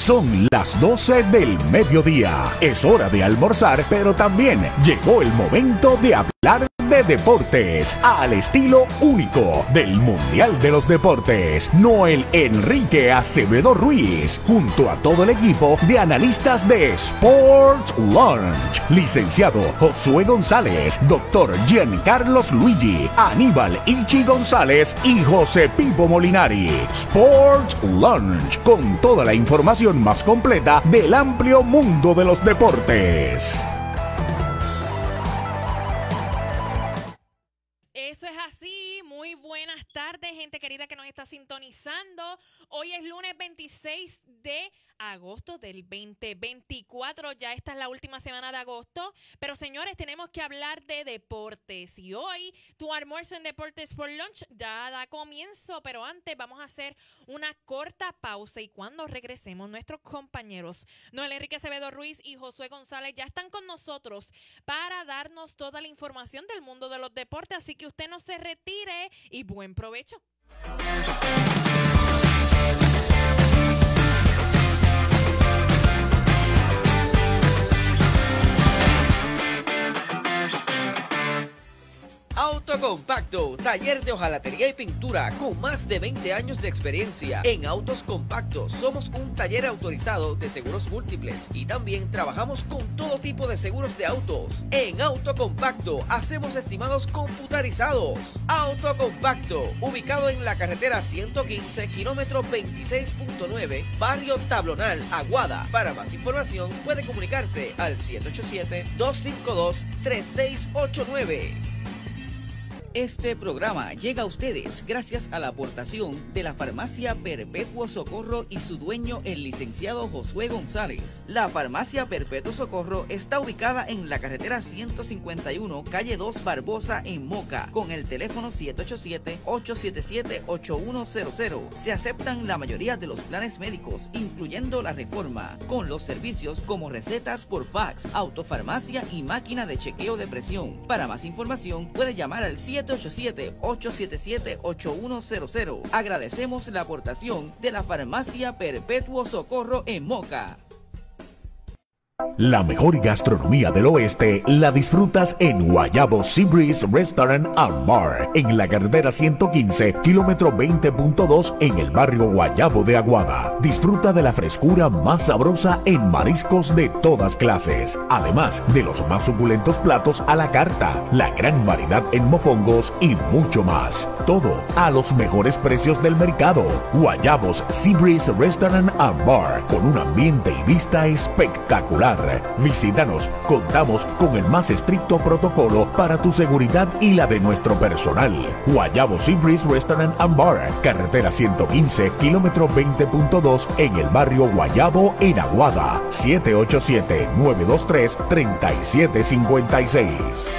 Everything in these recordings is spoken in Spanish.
Son las 12 del mediodía. Es hora de almorzar, pero también llegó el momento de hablar de deportes al estilo único del Mundial de los Deportes. Noel Enrique Acevedo Ruiz, junto a todo el equipo de analistas de Sports Lunch. Licenciado Josué González, doctor Giancarlos Luigi, Aníbal Ichi González y José Pipo Molinari. Sports Lunch, con toda la información más completa del amplio mundo de los deportes. Eso es así. Muy buenas tardes, gente querida que nos está sintonizando. Hoy es lunes 26 de agosto del 2024. Ya esta es la última semana de agosto. Pero, señores, tenemos que hablar de deportes. Y hoy, tu almuerzo en Deportes for Lunch ya da comienzo. Pero antes vamos a hacer una corta pausa. Y cuando regresemos, nuestros compañeros Noel Enrique Acevedo Ruiz y Josué González ya están con nosotros para darnos toda la información del mundo de los deportes. Así que usted no se retire y buen provecho. Autocompacto, taller de hojalatería y pintura con más de 20 años de experiencia. En Autos Compactos somos un taller autorizado de seguros múltiples y también trabajamos con todo tipo de seguros de autos. En Autocompacto hacemos estimados computarizados. Autocompacto, ubicado en la carretera 115, kilómetro 26.9, barrio Tablonal, Aguada. Para más información puede comunicarse al 787-252-3689. Este programa llega a ustedes gracias a la aportación de la Farmacia Perpetuo Socorro y su dueño, el licenciado Josué González. La Farmacia Perpetuo Socorro está ubicada en la carretera 151, calle 2 Barbosa, en Moca, con el teléfono 787-877-8100. Se aceptan la mayoría de los planes médicos, incluyendo la Reforma, con los servicios como recetas por fax, autofarmacia y máquina de chequeo de presión. Para más información, puede llamar al 787-877-8100. Agradecemos la aportación de la Farmacia Perpetuo Socorro en Moca. La mejor gastronomía del oeste la disfrutas en Guayabo Seabreeze Restaurant and Bar, en la carretera 115, kilómetro 20.2, en el barrio Guayabo de Aguada. Disfruta de la frescura más sabrosa en mariscos de todas clases, además de los más suculentos platos a la carta, la gran variedad en mofongos y mucho más. Todo a los mejores precios del mercado. Guayabos Seabreeze Restaurant and Bar, con un ambiente y vista espectacular. Visítanos, contamos con el más estricto protocolo para tu seguridad y la de nuestro personal. Guayabo Seabreeze Restaurant and Bar, carretera 115, kilómetro 20.2, en el barrio Guayabo, en Aguada. 787-923-3756.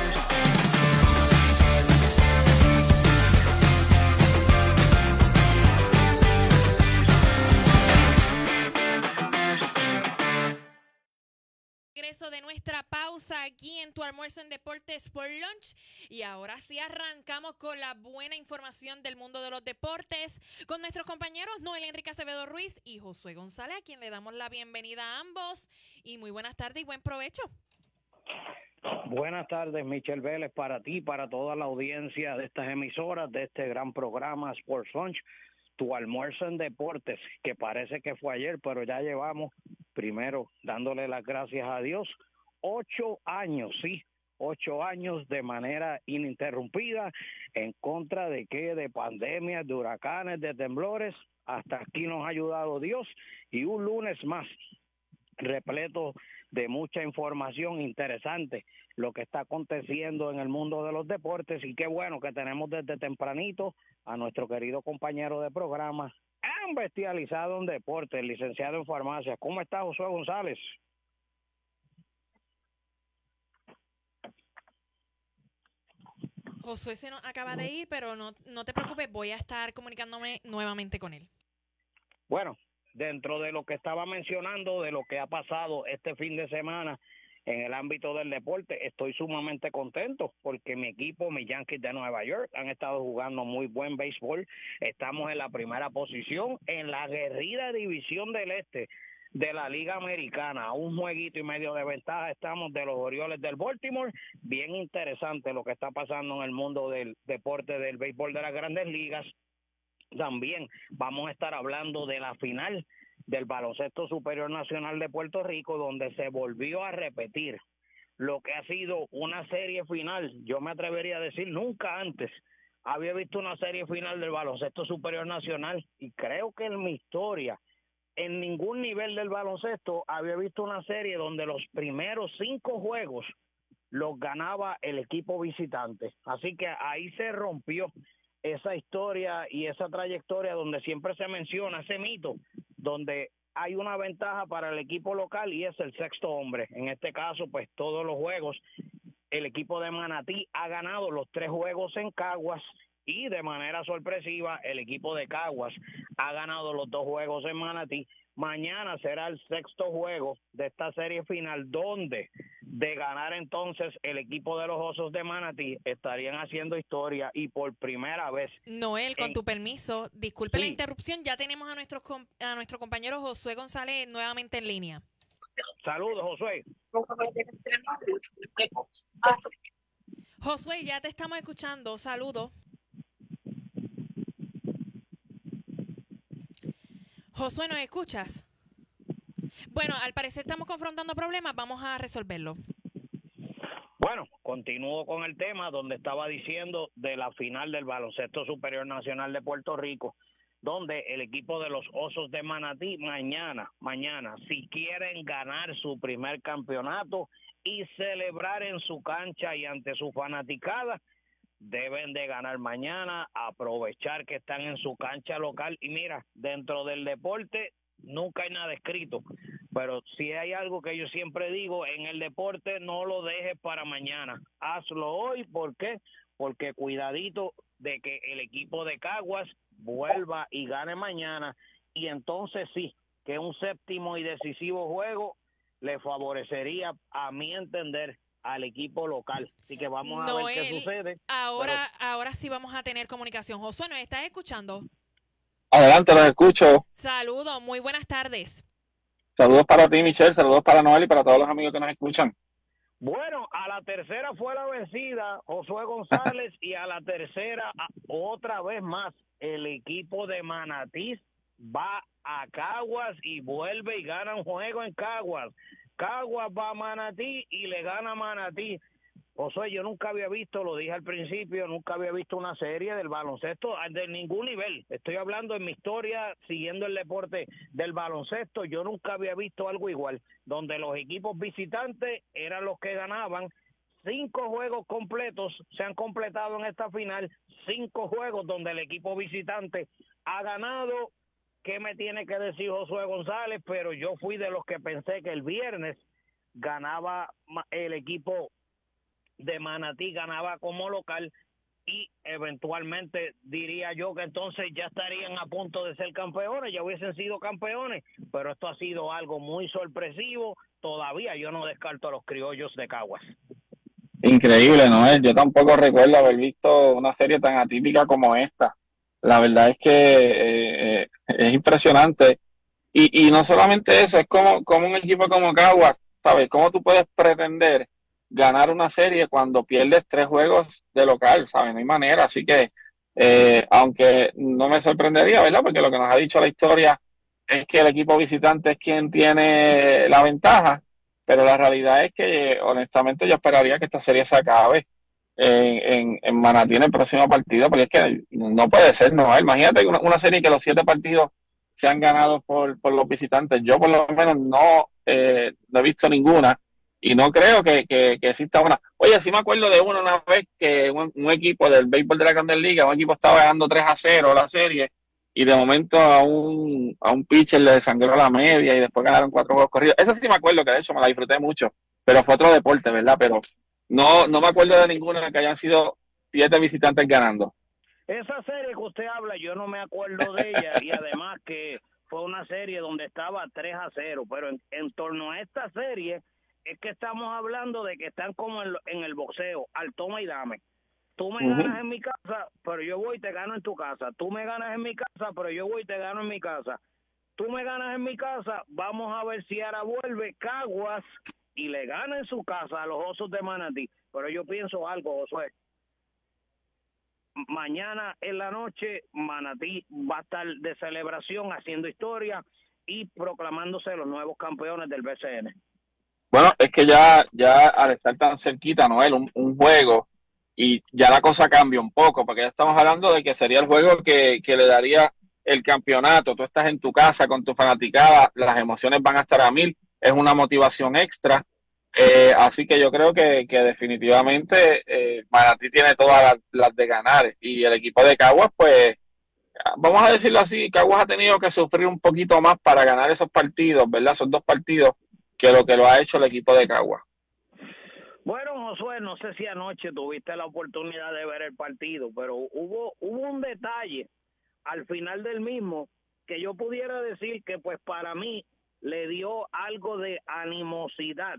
De nuestra pausa aquí en tu almuerzo en Deportes por Lunch, y ahora sí arrancamos con la buena información del mundo de los deportes con nuestros compañeros Noel Enrique Acevedo Ruiz y Josué González, a quien le damos la bienvenida a ambos y muy buenas tardes y buen provecho. Buenas tardes, Michelle Vélez, para ti, para toda la audiencia de estas emisoras, de este gran programa Sports Lunch, tu almuerzo en deportes, que parece que fue ayer, pero ya llevamos, primero, dándole las gracias a Dios, 8 años, sí, 8 años de manera ininterrumpida, en contra de qué, de pandemias, de huracanes, de temblores. Hasta aquí nos ha ayudado Dios, y un lunes más repleto de mucha información interesante, lo que está aconteciendo en el mundo de los deportes, y qué bueno que tenemos desde tempranito a nuestro querido compañero de programa, han bestializado en deportes, licenciado en farmacia. ¿Cómo está, Josué González? Josué se nos acaba de ir, pero no te preocupes, voy a estar comunicándome nuevamente con él. Bueno, dentro de lo que estaba mencionando, de lo que ha pasado este fin de semana en el ámbito del deporte, estoy sumamente contento porque mi equipo, mis Yankees de Nueva York, han estado jugando muy buen béisbol. Estamos en la primera posición en la aguerrida división del Este. de la Liga Americana. A un jueguito y medio de ventaja estamos de los Orioles del Baltimore. Bien interesante lo que está pasando en el mundo del deporte del béisbol de las Grandes Ligas. También vamos a estar hablando de la final del Baloncesto Superior Nacional de Puerto Rico, donde se volvió a repetir lo que ha sido una serie final. Yo me atrevería a decir, nunca antes había visto una serie final del Baloncesto Superior Nacional, y creo que en mi historia, en ningún nivel del baloncesto, había visto una serie donde los primeros 5 juegos los ganaba el equipo visitante. Así que ahí se rompió esa historia y esa trayectoria donde siempre se menciona ese mito, donde hay una ventaja para el equipo local y es el sexto hombre. En este caso, pues todos los juegos, el equipo de Manatí ha ganado los 3 juegos en Caguas, y de manera sorpresiva el equipo de Caguas ha ganado los 2 juegos en Manatí. Mañana será el 6º juego de esta serie final, donde de ganar entonces el equipo de los Osos de Manatí estarían haciendo historia, y por primera vez. Noel, con tu permiso, disculpe la Sí. interrupción, ya tenemos a nuestro compañero Josué González nuevamente en línea. Saludos, Josué. Josué, ya te estamos escuchando, saludos. Josué, ¿nos escuchas? Bueno, al parecer estamos confrontando problemas, vamos a resolverlo. Bueno, continúo con el tema donde estaba diciendo de la final del Baloncesto Superior Nacional de Puerto Rico, donde el equipo de los Osos de Manatí mañana, si quieren ganar su primer campeonato y celebrar en su cancha y ante su fanaticada, deben de ganar mañana, aprovechar que están en su cancha local. Y mira, dentro del deporte nunca hay nada escrito, pero si hay algo que yo siempre digo, en el deporte no lo dejes para mañana, hazlo hoy. ¿Por qué? Porque cuidadito de que el equipo de Caguas vuelva y gane mañana, y entonces sí, que un 7º y decisivo juego le favorecería, a mi entender, al equipo local. Así que vamos a ver qué sucede. Ahora sí vamos a tener comunicación. Josué, ¿nos estás escuchando? Adelante, los escucho. Saludos, muy buenas tardes. Saludos para ti, Michelle, saludos para Noel y para todos los amigos que nos escuchan. Bueno, a la tercera fue la vencida, Josué González, y a la tercera, otra vez más, el equipo de Manatí va a Caguas y vuelve y gana un juego en Caguas. Caguas va a Manatí y le gana Manatí. Josué, yo nunca había visto, lo dije al principio, nunca había visto una serie del baloncesto de ningún nivel. Estoy hablando en mi historia, siguiendo el deporte del baloncesto, yo nunca había visto algo igual, donde los equipos visitantes eran los que ganaban. 5 juegos completos se han completado en esta final, 5 juegos donde el equipo visitante ha ganado. ¿Qué me tiene que decir Josué González? Pero yo fui de los que pensé que el viernes ganaba el equipo de Manatí, ganaba como local, y eventualmente diría yo que entonces ya estarían a punto de ser campeones, ya hubiesen sido campeones, pero esto ha sido algo muy sorpresivo. Todavía yo no descarto a los criollos de Caguas. Increíble, ¿no? Yo tampoco recuerdo haber visto una serie tan atípica como esta. La verdad es que es impresionante. Y no solamente eso, es como un equipo como Caguas, ¿sabes? ¿Cómo tú puedes pretender ganar una serie cuando pierdes 3 juegos de local? ¿Sabes? No hay manera. Así que, aunque no me sorprendería, ¿verdad? Porque lo que nos ha dicho la historia es que el equipo visitante es quien tiene la ventaja, pero la realidad es que, honestamente, yo esperaría que esta serie se acabe en Manatí en el próximo partido, porque es que no puede ser, ¿no? Imagínate una serie que los 7 partidos sean ganados por los visitantes. Yo por lo menos no he visto ninguna y no creo que exista una. Oye, sí me acuerdo de una vez que un equipo del béisbol de la Grandes Ligas, un equipo estaba ganando 3-0 la serie, y de momento a un pitcher le desangró la media y después ganaron 4 juegos corridos. Eso sí me acuerdo, que de hecho me la disfruté mucho, pero fue otro deporte, ¿verdad? Pero no me acuerdo de ninguna que hayan sido 7 visitantes ganando. Esa serie que usted habla, yo no me acuerdo de ella, y además que fue una serie donde estaba 3-0, pero en torno a esta serie es que estamos hablando de que están como en el boxeo, al toma y dame. Tú me ganas en mi casa, pero yo voy y te gano en tu casa. Tú me ganas en mi casa, pero yo voy y te gano en mi casa. tú me ganas en mi casa, vamos a ver si ahora vuelve Caguas y le gana en su casa a los Osos de Manatí. Pero yo pienso algo, Josué. Mañana en la noche Manatí va a estar de celebración, haciendo historia y proclamándose los nuevos campeones del BCN. Bueno, es que ya al estar tan cerquita, Noel, un juego, y ya la cosa cambia un poco, porque ya estamos hablando de que sería el juego que le daría el campeonato. Tú estás en tu casa con tu fanaticada, las emociones van a estar a mil, es una motivación extra. Así que yo creo que definitivamente Manatí tiene todas las de ganar, y el equipo de Caguas, pues, vamos a decirlo así, Caguas ha tenido que sufrir un poquito más para ganar esos partidos, ¿verdad? Son 2 partidos que lo ha hecho el equipo de Caguas. Bueno, Josué, no sé si anoche tuviste la oportunidad de ver el partido, pero hubo un detalle al final del mismo que yo pudiera decir que pues para mí le dio algo de animosidad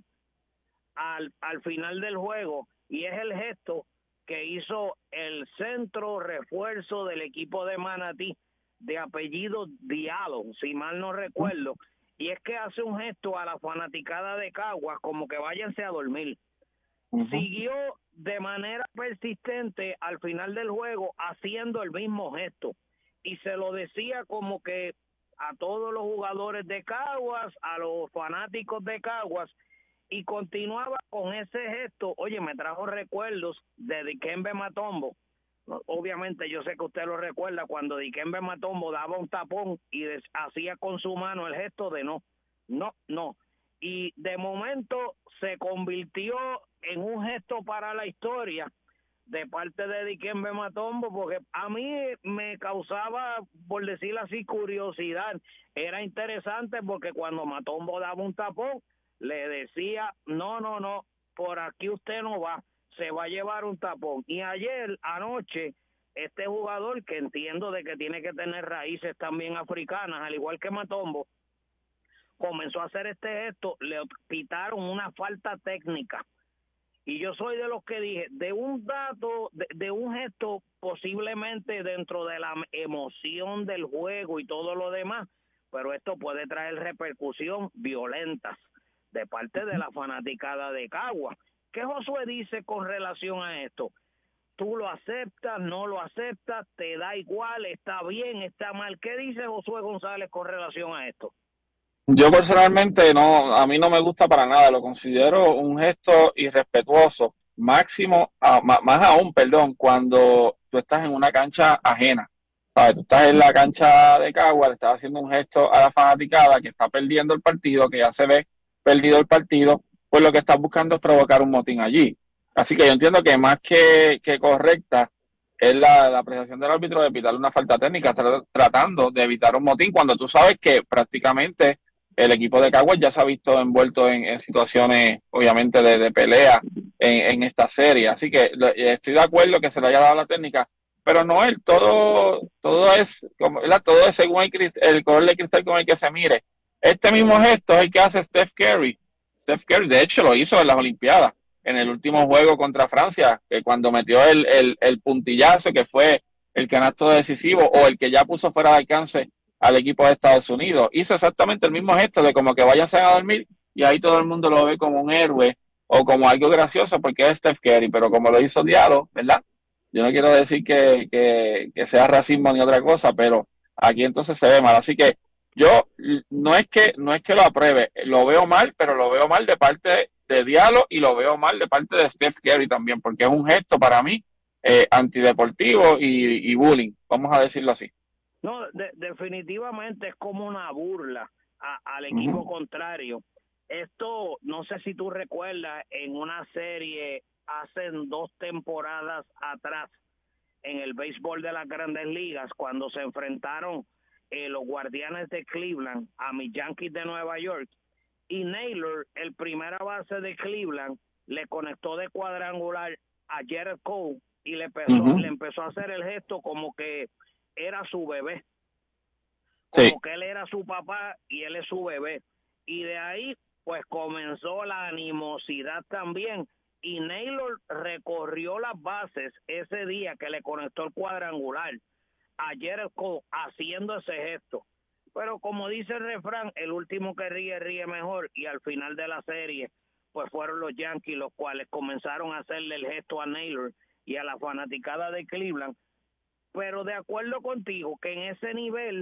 al final del juego, y es el gesto que hizo el centro refuerzo del equipo de Manatí, de apellido Diallo, si mal no recuerdo, y es que hace un gesto a la fanaticada de Caguas como que váyanse a dormir. Siguió de manera persistente al final del juego haciendo el mismo gesto, y se lo decía como que a todos los jugadores de Caguas, a los fanáticos de Caguas, y continuaba con ese gesto. Oye, me trajo recuerdos de Dikembe Matombo. Obviamente yo sé que usted lo recuerda cuando Dikembe Matombo daba un tapón y hacía con su mano el gesto de no. Y de momento se convirtió en un gesto para la historia de parte de Dikembe Matombo, porque a mí me causaba, por decirlo así, curiosidad. Era interesante porque cuando Matombo daba un tapón, le decía, no, por aquí usted no va, se va a llevar un tapón. Y anoche, este jugador, que entiendo de que tiene que tener raíces también africanas, al igual que Matombo, comenzó a hacer este gesto, le pitaron una falta técnica. Y yo soy de los que dije, de un dato, de un gesto posiblemente dentro de la emoción del juego y todo lo demás, pero esto puede traer repercusión violentas de parte de la fanaticada de Caguas. ¿Qué Josué dice con relación a esto? ¿Tú lo aceptas, no lo aceptas, te da igual, está bien, está mal? ¿Qué dice Josué González con relación a esto? Yo personalmente no, a mí no me gusta para nada, lo considero un gesto irrespetuoso, más aún, perdón, cuando tú estás en una cancha ajena. ¿Sabes? Tú estás en la cancha de Caguas, le estás haciendo un gesto a la fanaticada que está perdiendo el partido, que ya se ve perdido el partido, pues lo que estás buscando es provocar un motín allí. Así que yo entiendo que más que correcta es la apreciación del árbitro de evitar una falta técnica, tratando de evitar un motín cuando tú sabes que prácticamente el equipo de Caguas ya se ha visto envuelto en situaciones, obviamente, de pelea en esta serie. Así que estoy de acuerdo que se le haya dado la técnica, pero no todo es como, ¿verdad? Todo es según el color de cristal con el que se mire. Este mismo gesto es el que hace Steph Curry. Steph Curry, de hecho, lo hizo en las Olimpiadas, en el último juego contra Francia, que cuando metió el puntillazo, que fue el canasto decisivo, o el que ya puso fuera de alcance al equipo de Estados Unidos. Hizo exactamente el mismo gesto de como que váyanse a dormir, y ahí todo el mundo lo ve como un héroe o como algo gracioso porque es Steph Curry, pero como lo hizo Diallo, ¿verdad? Yo no quiero decir que sea racismo ni otra cosa, pero aquí entonces se ve mal. Así que yo no es que lo apruebe, lo veo mal, pero lo veo mal de parte de Diallo y lo veo mal de parte de Steph Curry también, porque es un gesto para mí antideportivo y bullying, vamos a decirlo así. No, definitivamente es como una burla al equipo contrario. Esto, no sé si tú recuerdas, en una serie hace 2 temporadas atrás, en el béisbol de las Grandes Ligas, cuando se enfrentaron los Guardianes de Cleveland a mis Yankees de Nueva York, y Naylor, el primera base de Cleveland, le conectó de cuadrangular a Gerrit Cole y le empezó a hacer el gesto como que era su bebé, como que él era su papá y él es su bebé, y de ahí pues comenzó la animosidad también, y Naylor recorrió las bases ese día que le conectó el cuadrangular a Gerrit Cole haciendo ese gesto. pero como dice el refrán, el último que ríe, ríe mejor, y al final de la serie, pues fueron los Yankees los cuales comenzaron a hacerle el gesto a Naylor y a la fanaticada de Cleveland, pero de acuerdo contigo, que en ese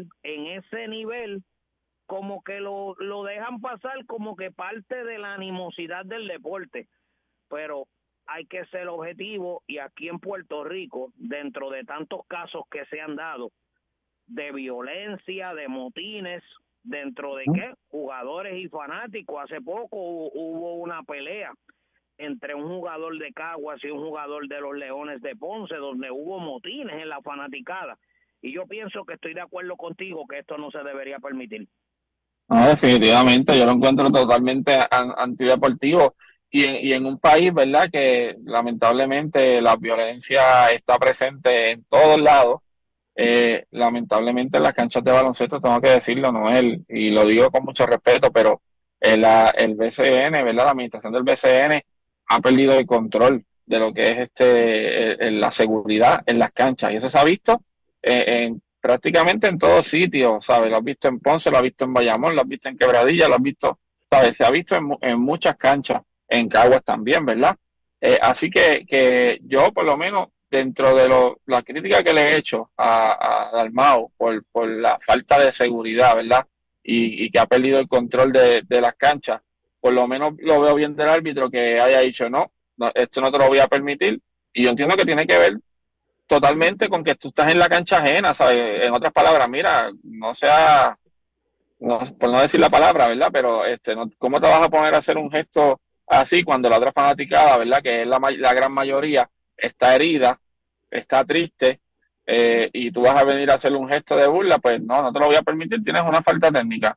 nivel, como que lo dejan pasar como que parte de la animosidad del deporte, pero hay que ser objetivo, y aquí en Puerto Rico, dentro de tantos casos que se han dado de violencia, de motines, dentro de qué, jugadores y fanáticos, hace poco hubo una pelea entre un jugador de Caguas y un jugador de los Leones de Ponce, donde hubo motines en la fanaticada, y yo pienso que estoy de acuerdo contigo que esto no se debería permitir. No, definitivamente, yo lo encuentro totalmente antideportivo y en un país, ¿verdad?, que lamentablemente la violencia está presente en todos lados. Lamentablemente en las canchas de baloncesto, tengo que decirlo, Noel, y lo digo con mucho respeto, pero el BCN, ¿verdad?, la administración del BCN ha perdido el control de lo que es la seguridad en las canchas, y eso se ha visto prácticamente en todos sitios, ¿sabes? Lo has visto en Ponce, lo has visto en Bayamón, lo has visto en Quebradilla, lo has visto, ¿sabes? Se ha visto en muchas canchas, en Caguas también, ¿verdad? Así que yo, por lo menos, dentro de la crítica que le he hecho a Dalmau por la falta de seguridad, ¿verdad? Y que ha perdido el control de las canchas, por lo menos lo veo bien del árbitro que haya dicho, no, esto no te lo voy a permitir, y yo entiendo que tiene que ver totalmente con que tú estás en la cancha ajena, ¿sabes? En otras palabras, mira, no sea, por no decir la palabra, ¿verdad? Pero ¿cómo te vas a poner a hacer un gesto así cuando la otra fanaticada, ¿verdad?, que es la gran mayoría, está herida, está triste, y tú vas a venir a hacerle un gesto de burla? Pues no te lo voy a permitir, tienes una falta técnica.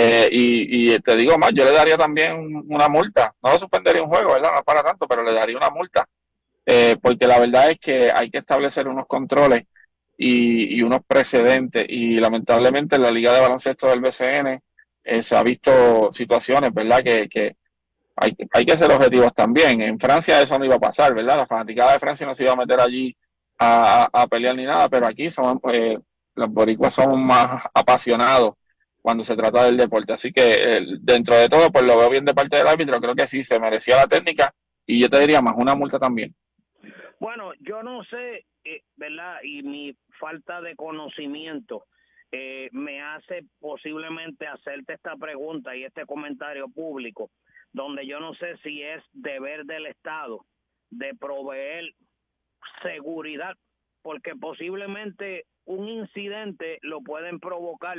Y te digo más, yo le daría también una multa, no lo suspendería un juego, ¿verdad?, no es para tanto, pero le daría una multa. Porque la verdad es que hay que establecer unos controles y unos precedentes, y lamentablemente en la Liga de Baloncesto del BCN se ha visto situaciones, ¿verdad?, que hay que ser objetivos también. En Francia eso no iba a pasar, ¿verdad? La fanaticada de Francia no se iba a meter allí a pelear ni nada, pero aquí los boricuas son más apasionados cuando se trata del deporte. Así que dentro de todo, pues lo veo bien de parte del árbitro, creo que sí, se merecía la técnica, y yo te diría más una multa también. Bueno, yo no sé, ¿verdad? Y mi falta de conocimiento me hace posiblemente hacerte esta pregunta y este comentario público, donde yo no sé si es deber del Estado de proveer seguridad, porque posiblemente un incidente lo pueden provocar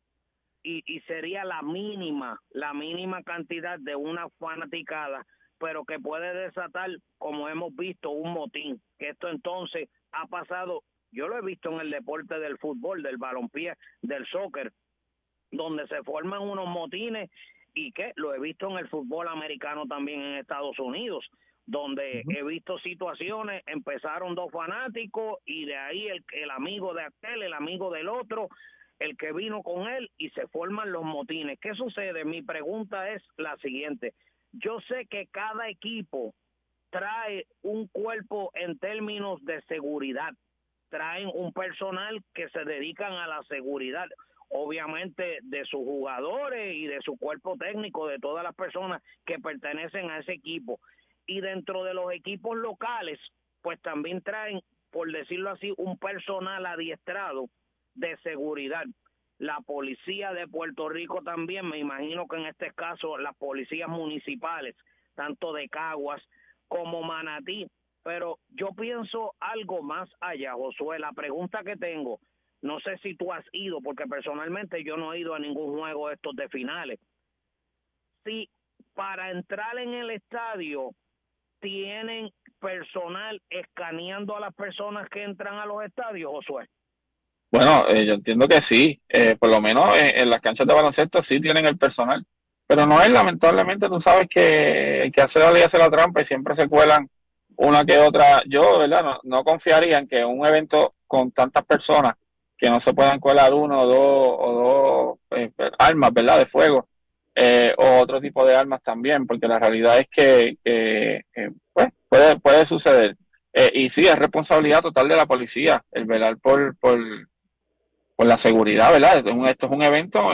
y sería la mínima cantidad de una fanaticada, pero que puede desatar, como hemos visto, un motín, que esto entonces ha pasado, yo lo he visto en el deporte del fútbol, del balompié, del soccer, donde se forman unos motines, y que lo he visto en el fútbol americano también en Estados Unidos, donde he visto situaciones, empezaron dos fanáticos y de ahí el amigo de aquel, el amigo del otro, el que vino con él, y se forman los motines. ¿Qué sucede? Mi pregunta es la siguiente: yo sé que cada equipo trae un cuerpo en términos de seguridad, traen un personal que se dedican a la seguridad, obviamente de sus jugadores y de su cuerpo técnico, de todas las personas que pertenecen a ese equipo. Y dentro de los equipos locales, pues también traen, por decirlo así, un personal adiestrado de seguridad. La policía de Puerto Rico también, me imagino que en este caso las policías municipales, tanto de Caguas como Manatí. Pero yo pienso algo más allá, Josué. La pregunta que tengo, no sé si tú has ido, porque personalmente yo no he ido a ningún juego de estos de finales. Si para entrar en el estadio tienen personal escaneando a las personas que entran a los estadios, Josué. Bueno, yo entiendo que sí, por lo menos en las canchas de baloncesto sí tienen el personal, pero no es, lamentablemente, tú sabes que el que hace la ley hace la trampa y siempre se cuelan una que otra. Yo, ¿verdad? No confiaría en que un evento con tantas personas que no se puedan colar uno o dos armas, ¿verdad?, de fuego, o otro tipo de armas también, porque la realidad es que pues puede suceder. Y sí, es responsabilidad total de la policía el velar por la seguridad, ¿verdad? Esto es un evento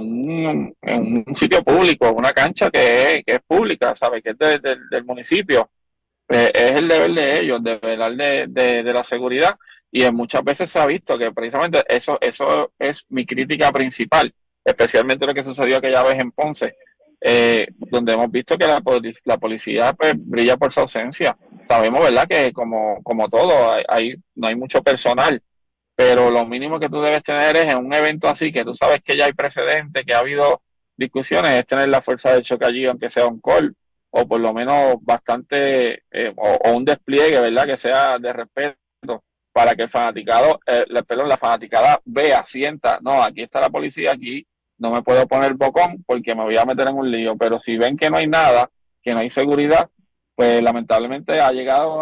en un sitio público, una cancha que es pública, ¿sabes? Que es del municipio. Es el deber de ellos, de velar de la seguridad. Y muchas veces se ha visto que precisamente eso es mi crítica principal, especialmente lo que sucedió aquella vez en Ponce, donde hemos visto que la policía pues, brilla por su ausencia. Sabemos, ¿verdad?, que como todo, no hay mucho personal, pero lo mínimo que tú debes tener es en un evento así, que tú sabes que ya hay precedentes, que ha habido discusiones, es tener la fuerza de choque allí, aunque sea un call, o por lo menos bastante, o un despliegue, ¿verdad?, que sea de respeto, para que el fanaticado, la fanaticada vea, sienta, no, aquí está la policía, aquí no me puedo poner bocón porque me voy a meter en un lío, pero si ven que no hay nada, que no hay seguridad, pues lamentablemente ha llegado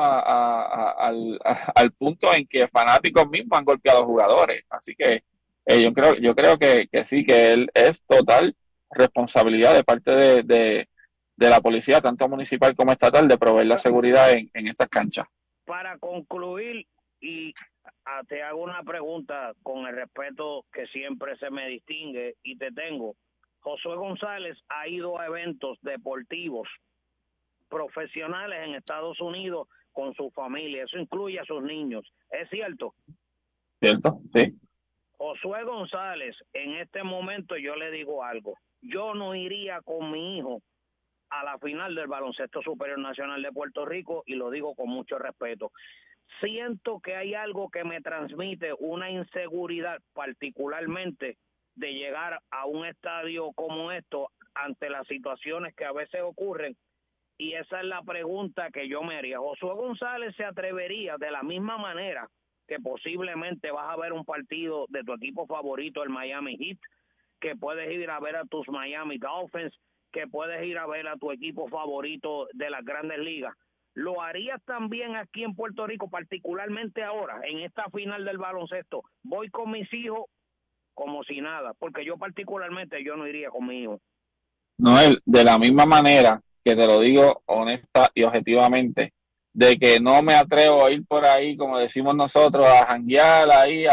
al punto en que fanáticos mismos han golpeado jugadores. Así que yo creo que sí, que él es total responsabilidad de parte de la policía, tanto municipal como estatal, de proveer la seguridad en estas canchas. Para concluir, y te hago una pregunta con el respeto que siempre se me distingue y te tengo. Josué González ha ido a eventos deportivos profesionales en Estados Unidos con su familia, eso incluye a sus niños, ¿es cierto? ¿Cierto? Sí. Josué González, en este momento yo le digo algo, yo no iría con mi hijo a la final del Baloncesto Superior Nacional de Puerto Rico, y lo digo con mucho respeto. Siento que hay algo que me transmite una inseguridad, particularmente de llegar a un estadio como esto ante las situaciones que a veces ocurren. Y esa es la pregunta que yo me haría. ¿Josué González se atrevería de la misma manera que posiblemente vas a ver un partido de tu equipo favorito, el Miami Heat, que puedes ir a ver a tus Miami Dolphins, que puedes ir a ver a tu equipo favorito de las Grandes Ligas? ¿Lo harías también aquí en Puerto Rico, particularmente ahora, en esta final del baloncesto? Voy con mis hijos como si nada, porque yo particularmente yo no iría con mi hijo. Noel, de la misma manera que te lo digo honesta y objetivamente, de que no me atrevo a ir por ahí, como decimos nosotros, a janguear ahí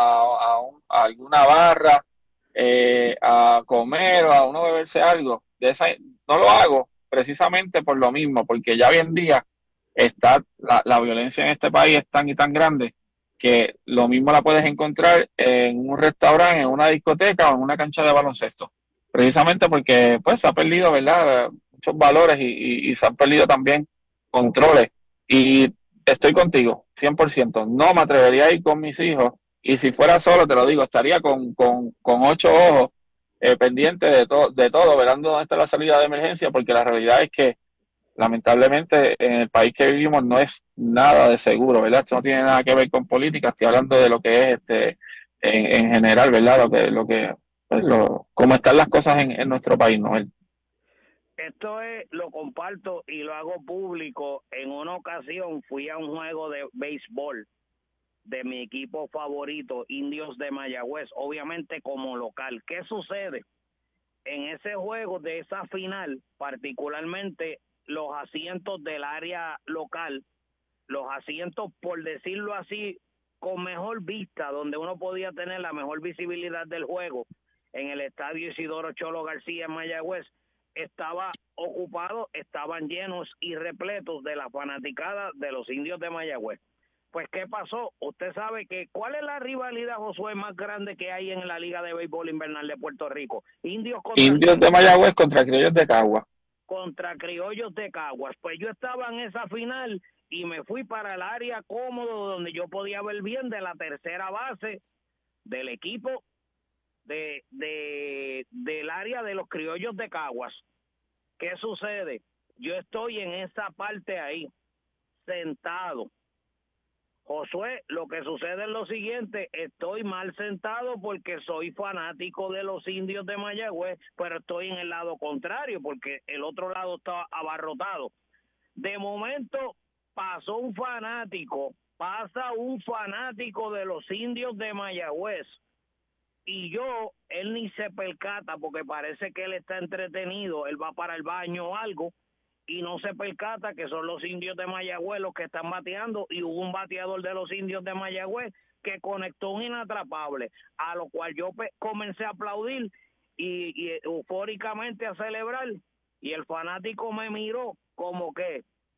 a alguna barra, a comer o a uno beberse algo, no lo hago precisamente por lo mismo, porque ya hoy en día está la violencia en este país es tan y tan grande que lo mismo la puedes encontrar en un restaurante, en una discoteca o en una cancha de baloncesto, precisamente porque pues se ha perdido, ¿verdad?, muchos valores y se han perdido también controles. Y estoy contigo, 100%. No me atrevería a ir con mis hijos, y si fuera solo, te lo digo, estaría con 8 ojos pendientes de todo, velando dónde está la salida de emergencia, porque la realidad es que lamentablemente en el país que vivimos no es nada de seguro, ¿verdad? Esto no tiene nada que ver con política, estoy hablando de lo que es en general, ¿verdad? Cómo están las cosas en nuestro país, Noel. Esto lo comparto y lo hago público. En una ocasión fui a un juego de béisbol de mi equipo favorito, Indios de Mayagüez, obviamente como local. ¿Qué sucede? En ese juego de esa final, particularmente los asientos del área local, los asientos, por decirlo así, con mejor vista, donde uno podía tener la mejor visibilidad del juego, en el estadio Isidoro Cholo García en Mayagüez, estaba ocupado, estaban llenos y repletos de la fanaticada de los Indios de Mayagüez. Pues, ¿qué pasó? Usted sabe que, ¿cuál es la rivalidad, Josué, más grande que hay en la Liga de Béisbol Invernal de Puerto Rico? Indios de Mayagüez contra Criollos de Caguas. Contra Criollos de Caguas. Pues yo estaba en esa final y me fui para el área cómodo, donde yo podía ver bien de la tercera base del equipo del área de los Criollos de Caguas. ¿Qué sucede? Yo estoy en esa parte ahí, sentado. Josué, lo que sucede es lo siguiente: estoy mal sentado porque soy fanático de los Indios de Mayagüez, pero estoy en el lado contrario porque el otro lado está abarrotado. De momento pasa un fanático de los Indios de Mayagüez, y él ni se percata porque parece que él está entretenido, él va para el baño o algo, y no se percata que son los Indios de Mayagüez los que están bateando, y hubo un bateador de los Indios de Mayagüez que conectó un inatrapable, a lo cual yo comencé a aplaudir y eufóricamente a celebrar, y el fanático me miró como que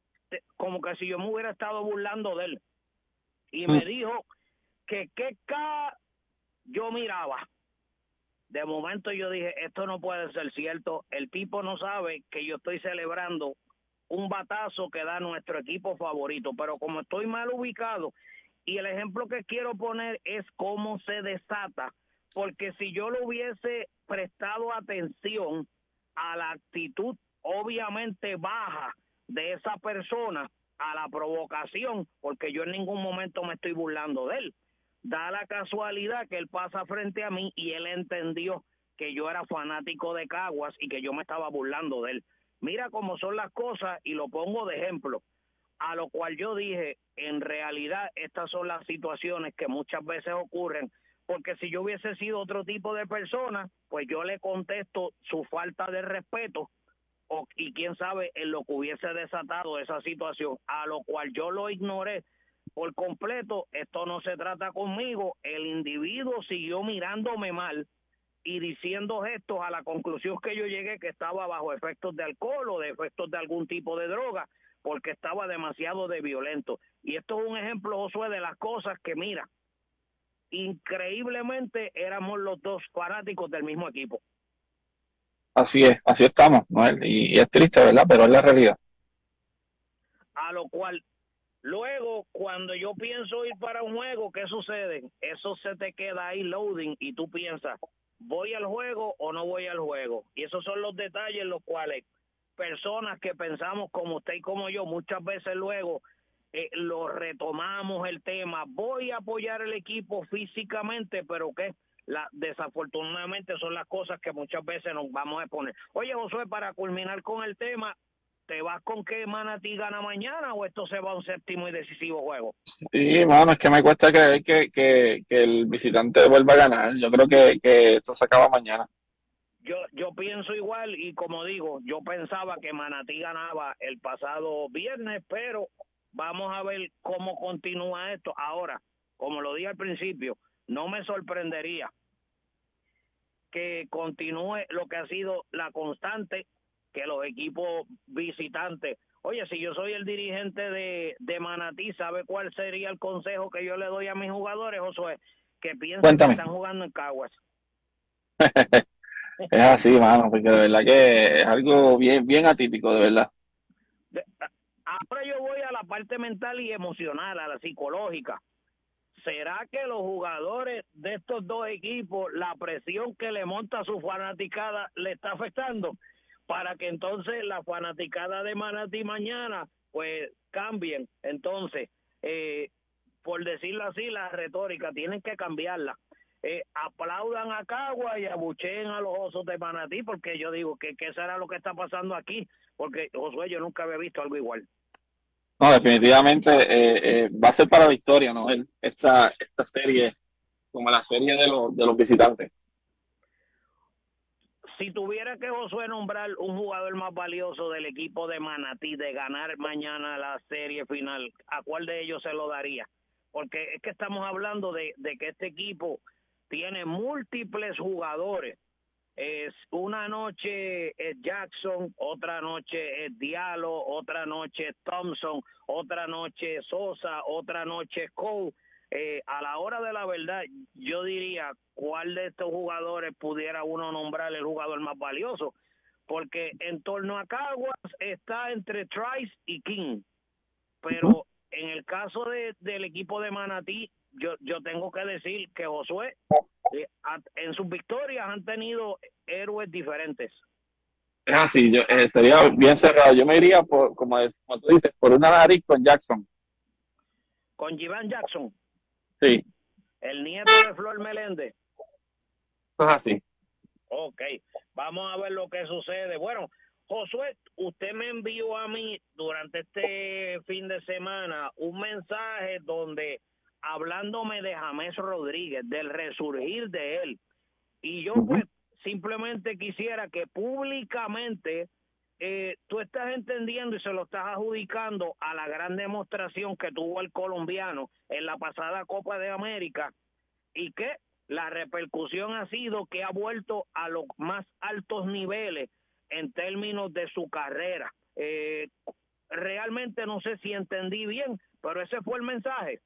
si yo me hubiera estado burlando de él, y me dijo que qué yo miraba. De momento yo dije, esto no puede ser cierto, el tipo no sabe que yo estoy celebrando un batazo que da nuestro equipo favorito, pero como estoy mal ubicado, y el ejemplo que quiero poner es cómo se desata, porque si yo le hubiese prestado atención a la actitud obviamente baja de esa persona, a la provocación, porque yo en ningún momento me estoy burlando de él, da la casualidad que él pasa frente a mí y él entendió que yo era fanático de Caguas y que yo me estaba burlando de él. Mira cómo son las cosas, y lo pongo de ejemplo, a lo cual yo dije, en realidad estas son las situaciones que muchas veces ocurren, porque si yo hubiese sido otro tipo de persona, pues yo le contesto su falta de respeto, y quién sabe en lo que hubiese desatado esa situación, a lo cual yo lo ignoré por completo. Esto no se trata conmigo, el individuo siguió mirándome mal y diciendo gestos, a la conclusión que yo llegué que estaba bajo efectos de alcohol o de efectos de algún tipo de droga, porque estaba demasiado de violento. Y esto es un ejemplo, Josué, de las cosas que, mira, increíblemente éramos los dos fanáticos del mismo equipo. Así es, así estamos, Noel, y es triste, ¿verdad? Pero es la realidad. A lo cual, luego, cuando yo pienso ir para un juego, ¿qué sucede? Eso se te queda ahí loading y tú piensas, ¿voy al juego o no voy al juego? Y esos son los detalles los cuales personas que pensamos como usted y como yo, muchas veces luego lo retomamos el tema, voy a apoyar el equipo físicamente, pero ¿qué? Desafortunadamente son las cosas que muchas veces nos vamos a exponer. Oye, Josué, para culminar con el tema, ¿te vas con que Manatí gana mañana o esto se va a un séptimo y decisivo juego? Sí, mano, es que me cuesta creer que el visitante vuelva a ganar. Yo creo que esto se acaba mañana. Yo pienso igual, y como digo, yo pensaba que Manatí ganaba el pasado viernes, pero vamos a ver cómo continúa esto. Ahora, como lo dije al principio, no me sorprendería que continúe lo que ha sido la constante, que los equipos visitantes, oye, si yo soy el dirigente de Manatí, ¿sabe cuál sería el consejo que yo le doy a mis jugadores, Josué? Que piensen Cuéntame. que están jugando en Caguas. Es así, mano, porque de verdad que es algo bien, bien atípico, de verdad. Ahora yo voy a la parte mental y emocional, a la psicológica. ¿Será que los jugadores de estos dos equipos, la presión que le monta su fanaticada le está afectando? Para que entonces la fanaticada de Manatí mañana pues cambien. Entonces, por decirlo así, la retórica tienen que cambiarla. Aplaudan a Cagua y abucheen a los Osos de Manatí, porque yo digo que ¿qué será lo que está pasando aquí? Porque, Josué, yo nunca había visto algo igual. No, definitivamente va a ser para victoria, ¿no? Esta serie, como la serie de los visitantes. Si tuviera que Josué nombrar un jugador más valioso del equipo de Manatí de ganar mañana la serie final, ¿a cuál de ellos se lo daría? Porque es que estamos hablando de que este equipo tiene múltiples jugadores. Es una noche es Jackson, otra noche es Diallo, otra noche es Thompson, otra noche es Sosa, otra noche es Cole. A la hora de la verdad, yo diría cuál de estos jugadores pudiera uno nombrar el jugador más valioso, porque en torno a Caguas está entre Trice y King, pero en el caso del equipo de Manatí, yo tengo que decir que Josué, en sus victorias han tenido héroes diferentes. Es así, yo estaría bien cerrado. Yo me iría por, como tú dices, por una nariz con Jackson. Con Jivan Jackson. Sí. El nieto de Flor Meléndez. Eso es así. Ok, vamos a ver lo que sucede. Bueno, Josué, usted me envió a mí durante este fin de semana un mensaje donde hablándome de James Rodríguez, del resurgir de él. Y yo pues simplemente quisiera que públicamente tú estás entendiendo y se lo estás adjudicando a la gran demostración que tuvo el colombiano en la pasada Copa de América y que la repercusión ha sido que ha vuelto a los más altos niveles en términos de su carrera. Realmente no sé si entendí bien, pero ese fue el mensaje.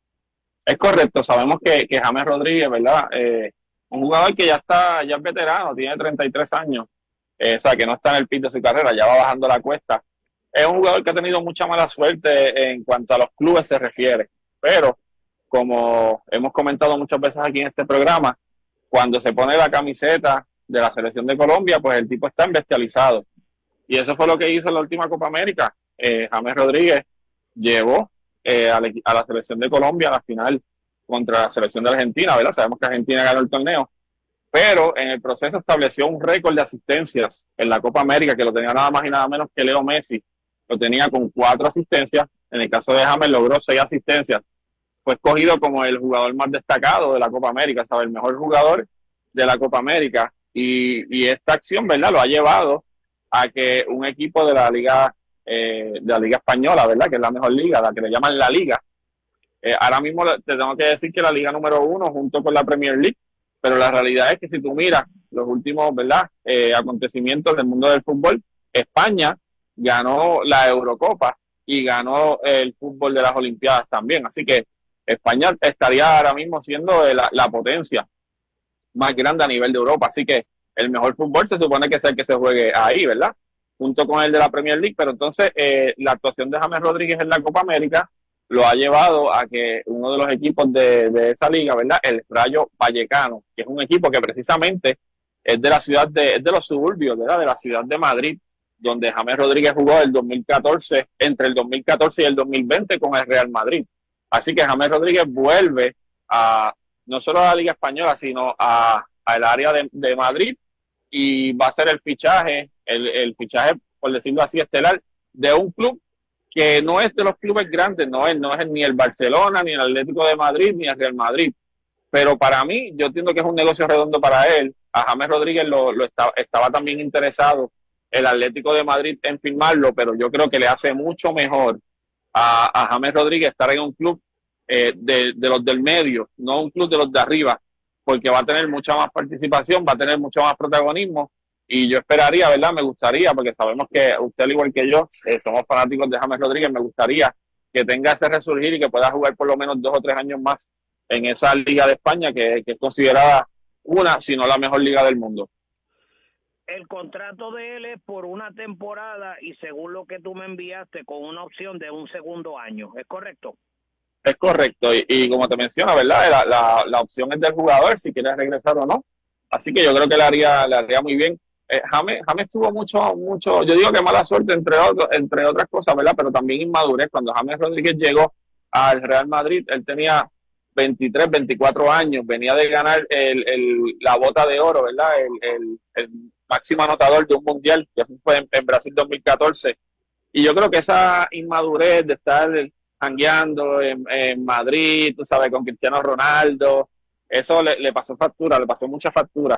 Es correcto, sabemos que James Rodríguez, ¿verdad? Un jugador que ya es veterano, tiene 33 años, o sea, que no está en el pic de su carrera, ya va bajando la cuesta. Es un jugador que ha tenido mucha mala suerte en cuanto a los clubes se refiere, pero como hemos comentado muchas veces aquí en este programa, cuando se pone la camiseta de la selección de Colombia, pues el tipo está embestializado. Y eso fue lo que hizo en la última Copa América. James Rodríguez llevó a la selección de Colombia a la final contra la selección de Argentina, ¿verdad? Sabemos que Argentina ganó el torneo, pero en el proceso estableció un récord de asistencias en la Copa América que lo tenía nada más y nada menos que Leo Messi. Lo tenía con 4 asistencias. En el caso de James logró 6 asistencias. Fue escogido como el jugador más destacado de la Copa América, ¿sabes? El mejor jugador de la Copa América. Y esta acción, ¿verdad?, lo ha llevado a que un equipo de la Liga Española, ¿verdad?, que es la mejor liga, la que le llaman la Liga. Ahora mismo te tengo que decir que la Liga número 1 junto con la Premier League, pero la realidad es que si tú miras los últimos, ¿verdad?, acontecimientos del mundo del fútbol, España ganó la Eurocopa y ganó el fútbol de las Olimpiadas también. Así que España estaría ahora mismo siendo la potencia más grande a nivel de Europa. Así que el mejor fútbol se supone que es el que se juegue ahí, ¿verdad?, junto con el de la Premier League. Pero entonces la actuación de James Rodríguez en la Copa América lo ha llevado a que uno de los equipos de esa liga, ¿verdad?, el Rayo Vallecano, que es un equipo que precisamente es de la ciudad es de los suburbios, ¿verdad?, de la ciudad de Madrid, donde James Rodríguez jugó entre el 2014 y el 2020 con el Real Madrid. Así que James Rodríguez vuelve no solo a la Liga Española, sino al área de Madrid, y va a ser el fichaje, por decirlo así, estelar de un club que no es de los clubes grandes, no es ni el Barcelona, ni el Atlético de Madrid, ni el Real Madrid. Pero para mí, yo entiendo que es un negocio redondo para él. A James Rodríguez estaba también interesado el Atlético de Madrid en firmarlo, pero yo creo que le hace mucho mejor a James Rodríguez estar en un club de los del medio, no un club de los de arriba, porque va a tener mucha más participación, va a tener mucho más protagonismo, y yo esperaría, ¿verdad?, me gustaría, porque sabemos que usted, al igual que yo, somos fanáticos de James Rodríguez, me gustaría que tenga ese resurgir y que pueda jugar por lo menos 2 o 3 años más en esa Liga de España, que es considerada una, si no la mejor liga del mundo. El contrato de él es por una temporada y según lo que tú me enviaste, con una opción de un segundo año, ¿es correcto? Es correcto, y como te menciona, ¿verdad?, la opción es del jugador, si quiere regresar o no. Así que yo creo que le haría muy bien. James tuvo mucho, yo digo que mala suerte, entre otras cosas, ¿verdad?, pero también inmadurez. Cuando James Rodríguez llegó al Real Madrid, él tenía 23, 24 años, venía de ganar la bota de oro, ¿verdad?, el máximo anotador de un mundial, que fue en Brasil 2014. Y yo creo que esa inmadurez de estar jangueando en Madrid, tú sabes, con Cristiano Ronaldo, eso le pasó factura, le pasó mucha factura.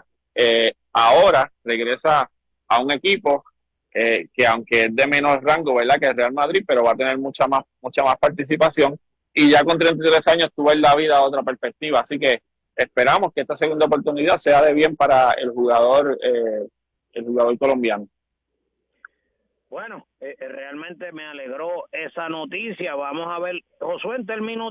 Ahora regresa a un equipo que, aunque es de menor rango, ¿verdad?, que el Real Madrid, pero va a tener mucha más participación, y ya con 33 años tuvo en la vida otra perspectiva. Así que esperamos que esta segunda oportunidad sea de bien para el jugador colombiano. Bueno, realmente me alegró esa noticia. Vamos a ver, Josué, en términos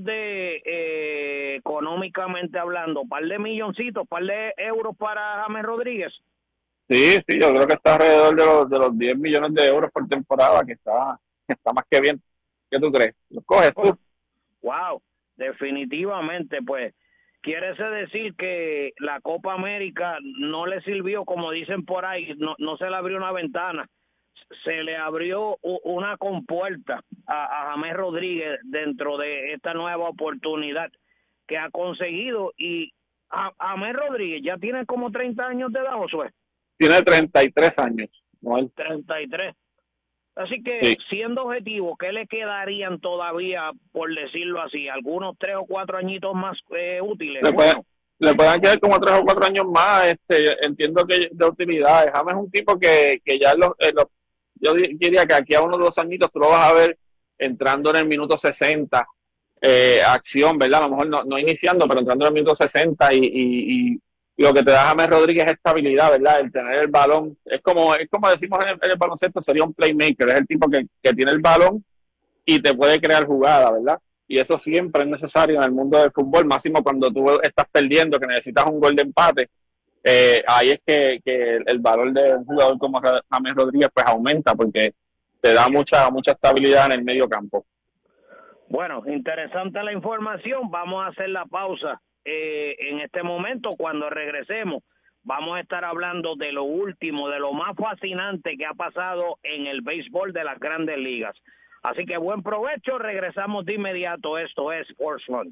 de económicamente hablando, par de milloncitos, par de euros para James Rodríguez. Sí, yo creo que está alrededor de los 10 millones de euros por temporada, que está más que bien. ¿Qué tú crees? ¿Lo coges tú? Wow, definitivamente, pues quiere decir que la Copa América no le sirvió, como dicen por ahí, no se le abrió una ventana, se le abrió una compuerta a James Rodríguez dentro de esta nueva oportunidad que ha conseguido. Y James Rodríguez ya tiene como 30 años de edad, Josué. Tiene 33 años. ¿No? 33. Así que, sí, siendo objetivo, ¿qué le quedarían todavía, por decirlo así, algunos 3 o 4 añitos más útiles? Le pueden quedar como 3 o 4 años más, entiendo que de utilidad. James es un tipo que ya diría que aquí a uno de los añitos tú lo vas a ver entrando en el minuto 60, acción, ¿verdad? A lo mejor no iniciando, pero entrando en el minuto 60 y lo que te da James Rodríguez es estabilidad, ¿verdad? El tener el balón, es como decimos en el baloncesto, sería un playmaker, es el tipo que tiene el balón y te puede crear jugada, ¿verdad? Y eso siempre es necesario en el mundo del fútbol, máximo cuando tú estás perdiendo, que necesitas un gol de empate. Ahí es que el valor de un jugador como James Rodríguez pues aumenta, porque te da mucha estabilidad en el medio campo. Bueno, interesante la información. Vamos a hacer la pausa. En este momento, cuando regresemos, vamos a estar hablando de lo último, de lo más fascinante que ha pasado en el béisbol de las Grandes Ligas. Así que buen provecho, regresamos de inmediato. Esto es Sports Lunch.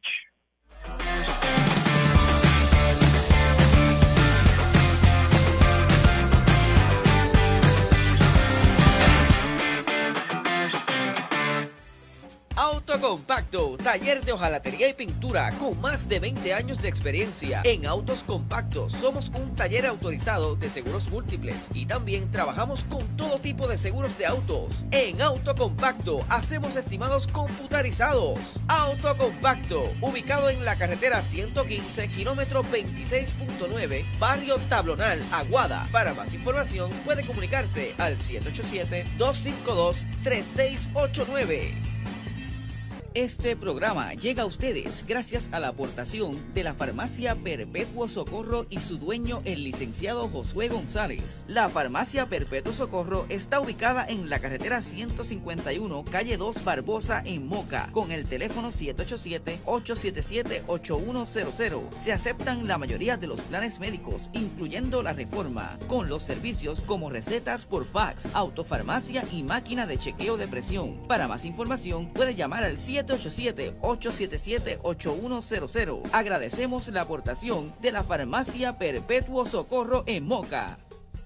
Autocompacto, taller de hojalatería y pintura con más de 20 años de experiencia. En Autos Compactos somos un taller autorizado de seguros múltiples y también trabajamos con todo tipo de seguros de autos. En Autocompacto hacemos estimados computarizados. Autocompacto, ubicado en la carretera 115, kilómetro 26.9, barrio Tablonal, Aguada. Para más información puede comunicarse al 787-252-3689. Este programa llega a ustedes gracias a la aportación de la Farmacia Perpetuo Socorro y su dueño, el licenciado Josué González. La Farmacia Perpetuo Socorro está ubicada en la carretera 151, calle 2 Barbosa, en Moca, con el teléfono 787-877-8100. Se aceptan la mayoría de los planes médicos, incluyendo la Reforma, con los servicios como recetas por fax, autofarmacia y máquina de chequeo de presión. Para más información, puede llamar al 787-877-8100. Agradecemos la aportación de la Farmacia Perpetuo Socorro en Moca.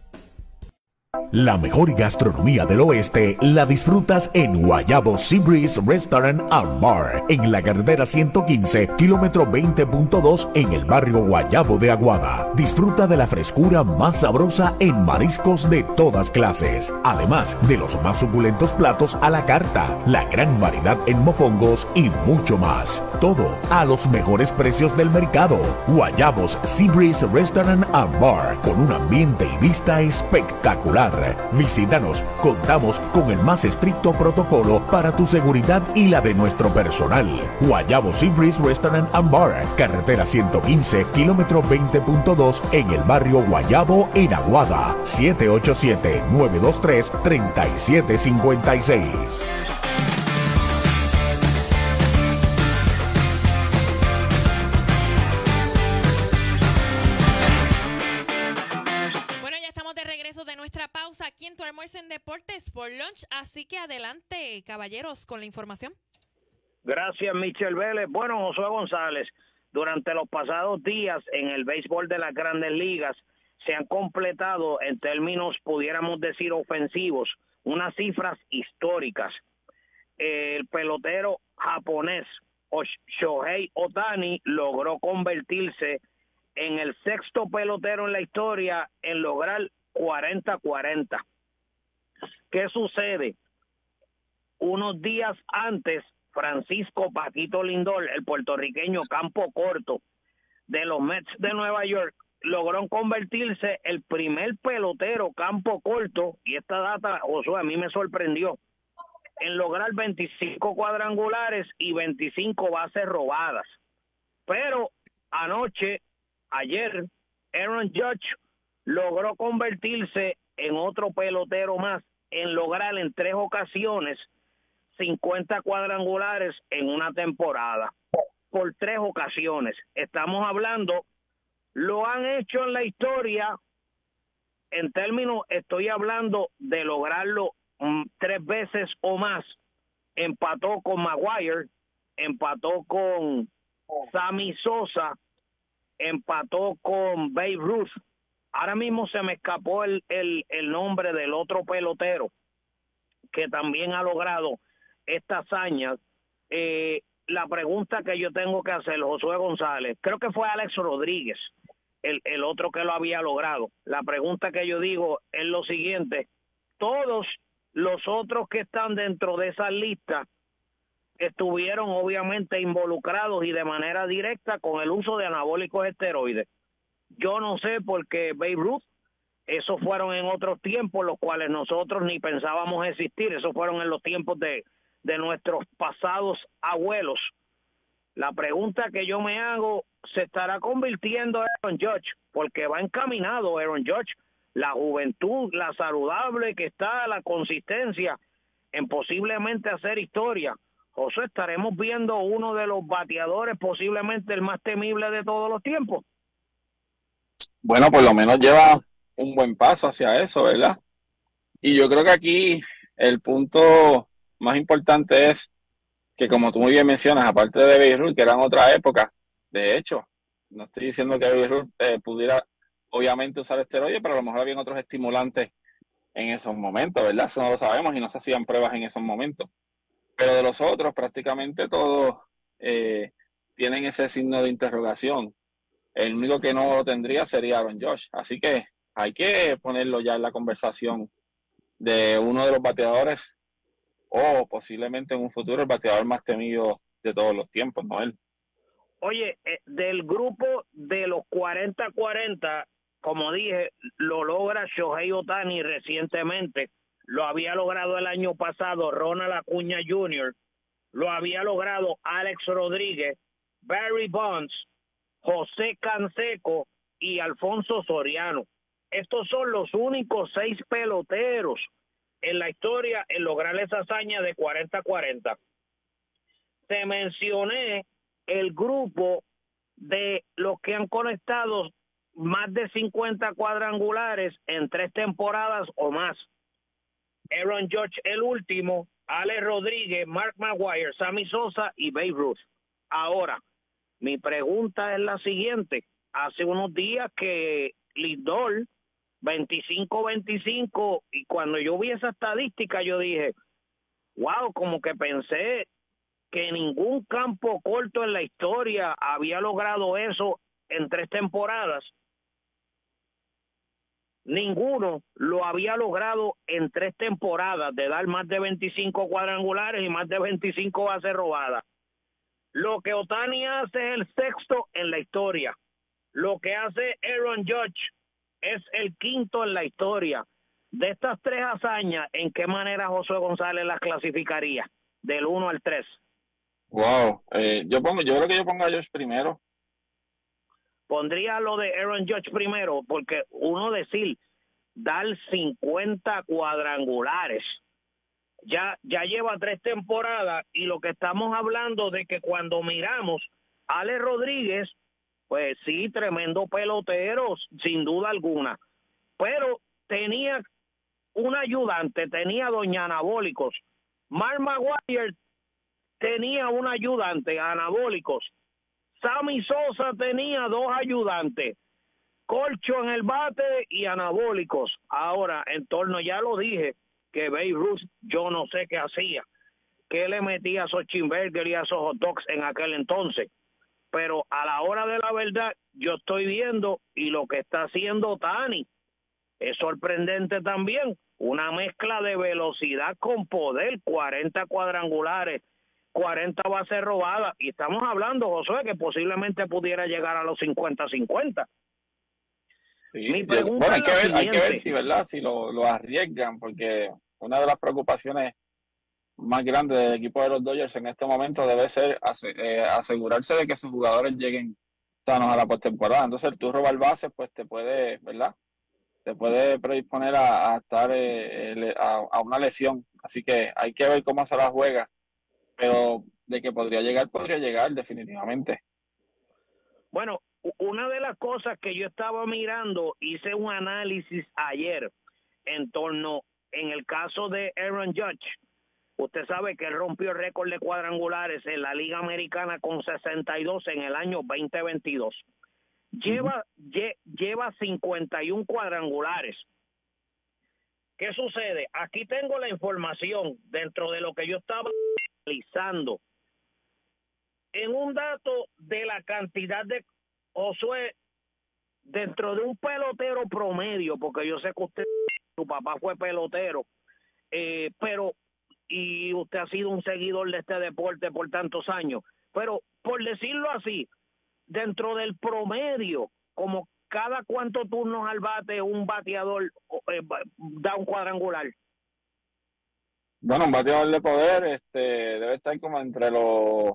La mejor gastronomía del oeste la disfrutas en Guayabo Seabreeze Restaurant and Bar, en la carretera 115, kilómetro 20.2, en el barrio Guayabo de Aguada. Disfruta de la frescura más sabrosa en mariscos de todas clases, además de los más suculentos platos a la carta, la gran variedad en mofongos y mucho más. Todo a los mejores precios del mercado. Guayabos Seabreeze Restaurant and Bar, con un ambiente y vista espectacular. Visítanos, contamos con el más estricto protocolo para tu seguridad y la de nuestro personal. Guayabo Seabreeze Restaurant and Bar, carretera 115, kilómetro 20.2, en el barrio Guayabo, en Aguada. 787-923-3756. Aquí en Tu Almuerzo en Deportes por Lunch, así que adelante, caballeros, con la información. Gracias, Michel Vélez. Bueno, Josué González, durante los pasados días en el béisbol de las Grandes Ligas se han completado, en términos, pudiéramos decir, ofensivos, unas cifras históricas. El pelotero japonés Shohei Ohtani logró convertirse en el sexto pelotero en la historia en lograr 40-40. ¿Qué sucede? Unos días antes, Francisco Paquito Lindor, el puertorriqueño campo corto de los Mets de Nueva York, logró convertirse el primer pelotero campo corto, y esta data, Josué, a mí me sorprendió, en lograr 25 cuadrangulares y 25 bases robadas. Pero ayer, Aaron Judge logró convertirse en otro pelotero más en lograr en 3 ocasiones 50 cuadrangulares en una temporada. Por 3 ocasiones. Estamos hablando, lo han hecho en la historia, en términos, estoy hablando de lograrlo 3 veces o más. Empató con Maguire, empató con Sammy Sosa, empató con Babe Ruth. Ahora mismo se me escapó el nombre del otro pelotero que también ha logrado esta hazaña. La pregunta que yo tengo que hacer, Josué González, creo que fue Alex Rodríguez, el otro que lo había logrado. La pregunta que yo digo es lo siguiente: todos los otros que están dentro de esas listas estuvieron obviamente involucrados y de manera directa con el uso de anabólicos esteroides. Yo no sé por qué Babe Ruth, esos fueron en otros tiempos, los cuales nosotros ni pensábamos existir, esos fueron en los tiempos de nuestros pasados abuelos. La pregunta que yo me hago, ¿se estará convirtiendo Aaron Judge? Porque va encaminado Aaron Judge, la juventud, la saludable que está, la consistencia en posiblemente hacer historia. O sea, estaremos viendo uno de los bateadores, posiblemente el más temible de todos los tiempos. Bueno, por lo menos lleva un buen paso hacia eso, ¿verdad? Y yo creo que aquí el punto más importante es que, como tú muy bien mencionas, aparte de Babe Ruth, que eran otra época, de hecho, no estoy diciendo que Babe Ruth pudiera obviamente usar esteroides, pero a lo mejor habían otros estimulantes en esos momentos, ¿verdad? Eso no lo sabemos y no se hacían pruebas en esos momentos. Pero de los otros, prácticamente todos tienen ese signo de interrogación. El único que no lo tendría sería Aaron Judge. Así que hay que ponerlo ya en la conversación de uno de los bateadores o posiblemente en un futuro el bateador más temido de todos los tiempos, ¿no? Él. Oye, del grupo de los 40-40, como dije, lo logra Shohei Ohtani recientemente. Lo había logrado el año pasado Ronald Acuña Jr., lo había logrado Alex Rodríguez, Barry Bonds, José Canseco y Alfonso Soriano. Estos son los únicos 6 peloteros en la historia en lograr esa hazaña de 40-40. Te mencioné el grupo de los que han conectado más de 50 cuadrangulares en 3 temporadas o más. Aaron Judge el último, Alex Rodríguez, Mark Maguire, Sammy Sosa y Babe Ruth. Ahora, mi pregunta es la siguiente. Hace unos días que Lindor 25-25, y cuando yo vi esa estadística yo dije, wow, como que pensé que ningún campo corto en la historia había logrado eso en 3 temporadas. Ninguno lo había logrado en 3 temporadas, de dar más de 25 cuadrangulares y más de 25 bases robadas. Lo que Ohtani hace es el 6º en la historia. Lo que hace Aaron Judge es el 5º en la historia. De estas 3 hazañas, ¿en qué manera José González las clasificaría? Del 1 al 3. Wow. Yo creo que yo pongo a Judge primero. Pondría lo de Aaron Judge primero, porque uno decir, dar 50 cuadrangulares, ya lleva 3 temporadas, y lo que estamos hablando de que cuando miramos a Alex Rodríguez, pues sí, tremendo pelotero, sin duda alguna, pero tenía un ayudante, tenía doña anabólicos. Mark Maguire tenía un ayudante, anabólicos. Sammy Sosa tenía 2 ayudantes, colcho en el bate y anabólicos. Ahora, en torno, ya lo dije, que Babe Ruth, yo no sé qué hacía, qué le metía a esos Schimberger y a esos hot dogs en aquel entonces. Pero a la hora de la verdad, yo estoy viendo, y lo que está haciendo Ohtani es sorprendente también. Una mezcla de velocidad con poder, 40 cuadrangulares, 40 bases robadas, y estamos hablando, Josué, que posiblemente pudiera llegar a los 50-50. Sí, Mi pregunta bueno, hay que ver siguiente. si, ¿verdad? Si lo arriesgan, porque una de las preocupaciones más grande del equipo de los Dodgers en este momento debe ser asegurarse de que sus jugadores lleguen sanos a la postemporada. Entonces, el tú robar bases, pues te puede, ¿verdad? Te puede predisponer a estar a una lesión. Así que hay que ver cómo se la juega. Pero de que podría llegar definitivamente. Bueno, una de las cosas que yo estaba mirando, hice un análisis ayer en torno, en el caso de Aaron Judge. Usted sabe que él rompió el récord de cuadrangulares en la Liga Americana con 62 en el año 2022. Lleva 51 cuadrangulares. ¿Qué sucede? Aquí tengo la información dentro de lo que yo estaba analizando. En un dato de la cantidad de Josué, dentro de un pelotero promedio, porque yo sé que usted, su papá fue pelotero, pero, y usted ha sido un seguidor de este deporte por tantos años, pero por decirlo así, dentro del promedio, como cada cuánto turnos al bate un bateador da un cuadrangular. Bueno, un bateador de poder debe estar como entre los,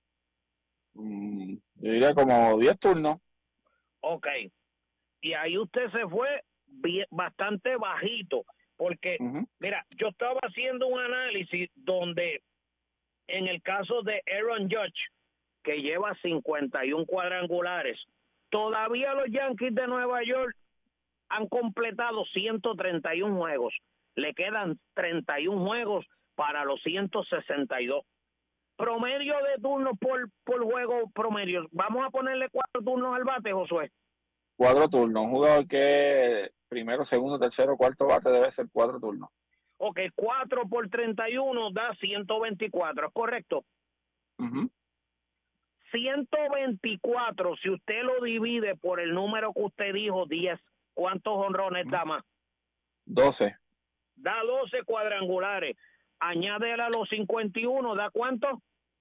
yo diría como 10 turnos. Ok. Y ahí usted se fue bastante bajito, porque, mira, yo estaba haciendo un análisis donde en el caso de Aaron Judge, que lleva 51 cuadrangulares, todavía los Yankees de Nueva York han completado 131 juegos. Le quedan 31 juegos para los 162. Promedio de turnos por juego promedio. Vamos a ponerle 4 turnos al bate, Josué. 4 turnos. Un jugador que primero, segundo, tercero, cuarto bate debe ser 4 turnos. Ok, 4 por 31 da 124, ¿es correcto? 124, si usted lo divide por el número que usted dijo, 10, ¿cuántos jonrones da más? 12. Da 12 cuadrangulares. Añádele a los 51, ¿da cuánto?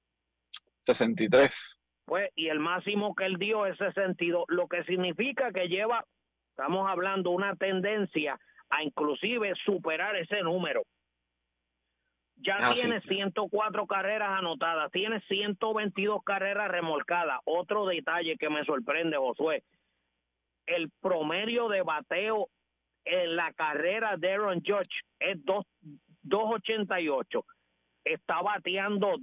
63. Pues, y el máximo que él dio es 62, lo que significa que lleva, estamos hablando, una tendencia a inclusive superar ese número. Ya tiene 104 carreras anotadas, tiene 122 carreras remolcadas. Otro detalle que me sorprende, Josué, el promedio de bateo en la carrera de Aaron Judge es 2.88. Está bateando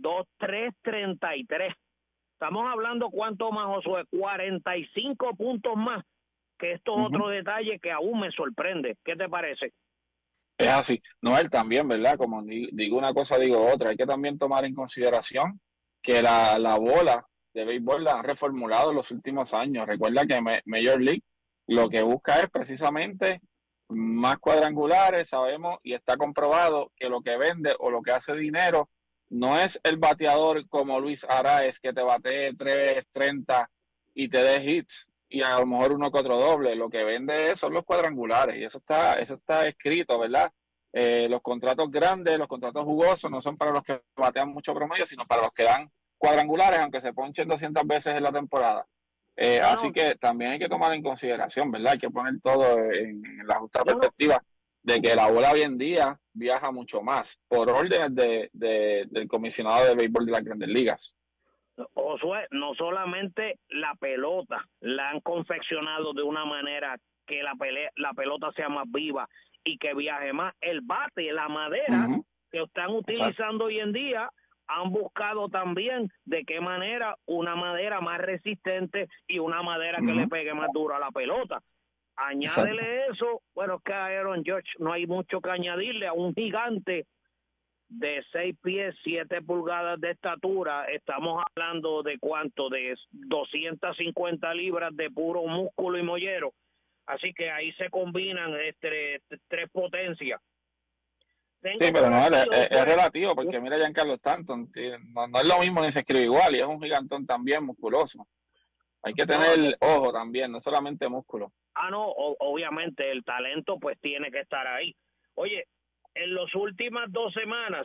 2.333. Estamos hablando, ¿cuánto más, Josué? 45 puntos más, que esto es otro detalle que aún me sorprende. ¿Qué te parece? Es así. Noel, también, ¿verdad? Como digo una cosa, digo otra. Hay que también tomar en consideración que la bola de béisbol la han reformulado en los últimos años. Recuerda que Major League lo que busca es precisamente más cuadrangulares, sabemos, y está comprobado que lo que vende o lo que hace dinero no es el bateador como Luis Arraez que te batee 3.30 y te dé hits y a lo mejor uno que otro doble. Lo que vende son los cuadrangulares y eso está escrito, ¿verdad? Los contratos grandes, los contratos jugosos no son para los que batean mucho promedio, sino para los que dan cuadrangulares, aunque se ponchen 200 veces en la temporada. Así que también hay que tomar en consideración, ¿verdad? Hay que poner todo en la justa perspectiva de que la bola hoy en día viaja mucho más por órdenes del comisionado de béisbol de las Grandes Ligas. Josué, no solamente la pelota la han confeccionado de una manera que la pelota sea más viva y que viaje más, el bate, la madera que están utilizando hoy en día, han buscado también de qué manera una madera más resistente y una madera que le pegue más duro a la pelota. Añádele eso, bueno, es que a Aaron Judge no hay mucho que añadirle, a un gigante de 6 pies, 7 pulgadas de estatura, estamos hablando de cuánto, de 250 libras de puro músculo y mollero, así que ahí se combinan tres potencias. Sí, pero no, es relativo, porque mira Giancarlo Stanton, no es lo mismo ni se escribe igual, y es un gigantón también musculoso. Hay que tener ojo también, no solamente músculo. No, obviamente el talento pues tiene que estar ahí. Oye, en las últimas 2 semanas,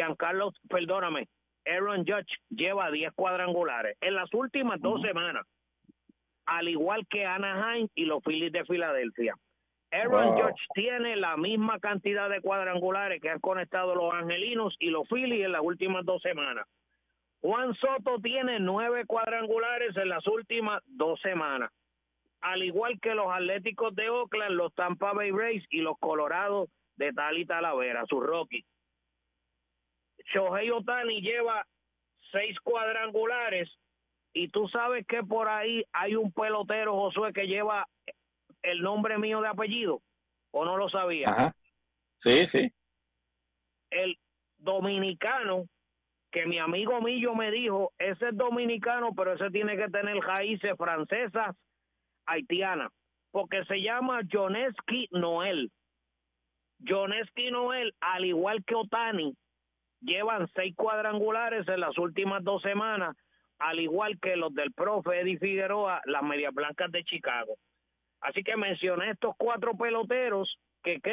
Aaron Judge lleva 10 cuadrangulares. En las últimas 2 semanas, al igual que Anaheim y los Phillies de Filadelfia. Aaron Judge tiene la misma cantidad de cuadrangulares que han conectado los angelinos y los Phillies en las últimas 2 semanas. Juan Soto tiene 9 cuadrangulares en las últimas 2 semanas. Al igual que los Atléticos de Oakland, los Tampa Bay Rays y los Colorados de Tali Talavera, sus Rockies. Shohei Ohtani lleva 6 cuadrangulares y tú sabes que por ahí hay un pelotero, Josué, que lleva el nombre mío de apellido, ¿o no lo sabía? Ajá. Sí. El dominicano, que mi amigo Millo me dijo, ese es dominicano, pero ese tiene que tener raíces francesas, haitianas, porque se llama Yuniesky Noel. Yuniesky Noel, al igual que Ohtani, llevan 6 cuadrangulares en las últimas 2 semanas, al igual que los del profe Eddie Figueroa, las Medias Blancas de Chicago. Así que mencioné estos 4 peloteros que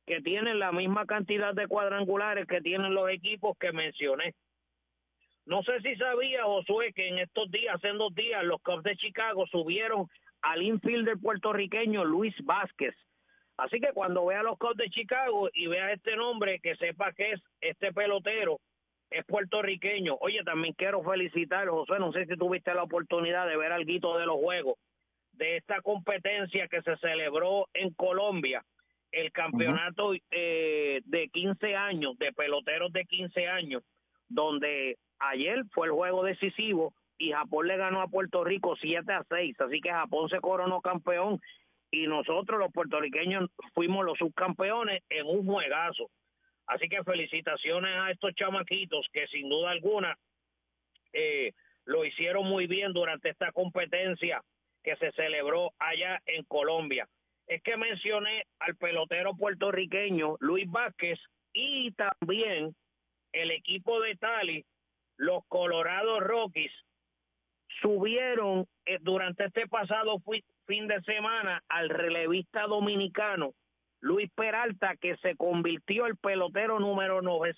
que tienen la misma cantidad de cuadrangulares que tienen los equipos que mencioné. No sé si sabía, Josué, que en estos días, hace 2 días, los Cubs de Chicago subieron al infielder puertorriqueño Luis Vázquez. Así que cuando vea los Cubs de Chicago y vea este nombre, que sepa que es este pelotero, es puertorriqueño. Oye, también quiero felicitar, Josué, no sé si tuviste la oportunidad de ver alguito de los juegos de esta competencia que se celebró en Colombia, el campeonato de 15 años, de peloteros de 15 años, donde ayer fue el juego decisivo y Japón le ganó a Puerto Rico 7-6, así que Japón se coronó campeón y nosotros los puertorriqueños fuimos los subcampeones en un juegazo. Así que felicitaciones a estos chamaquitos que sin duda alguna lo hicieron muy bien durante esta competencia que se celebró allá en Colombia. Es que mencioné al pelotero puertorriqueño Luis Vázquez y también el equipo de Tali, los Colorado Rockies, subieron durante este pasado fin de semana al relevista dominicano Luis Peralta, que se convirtió el pelotero número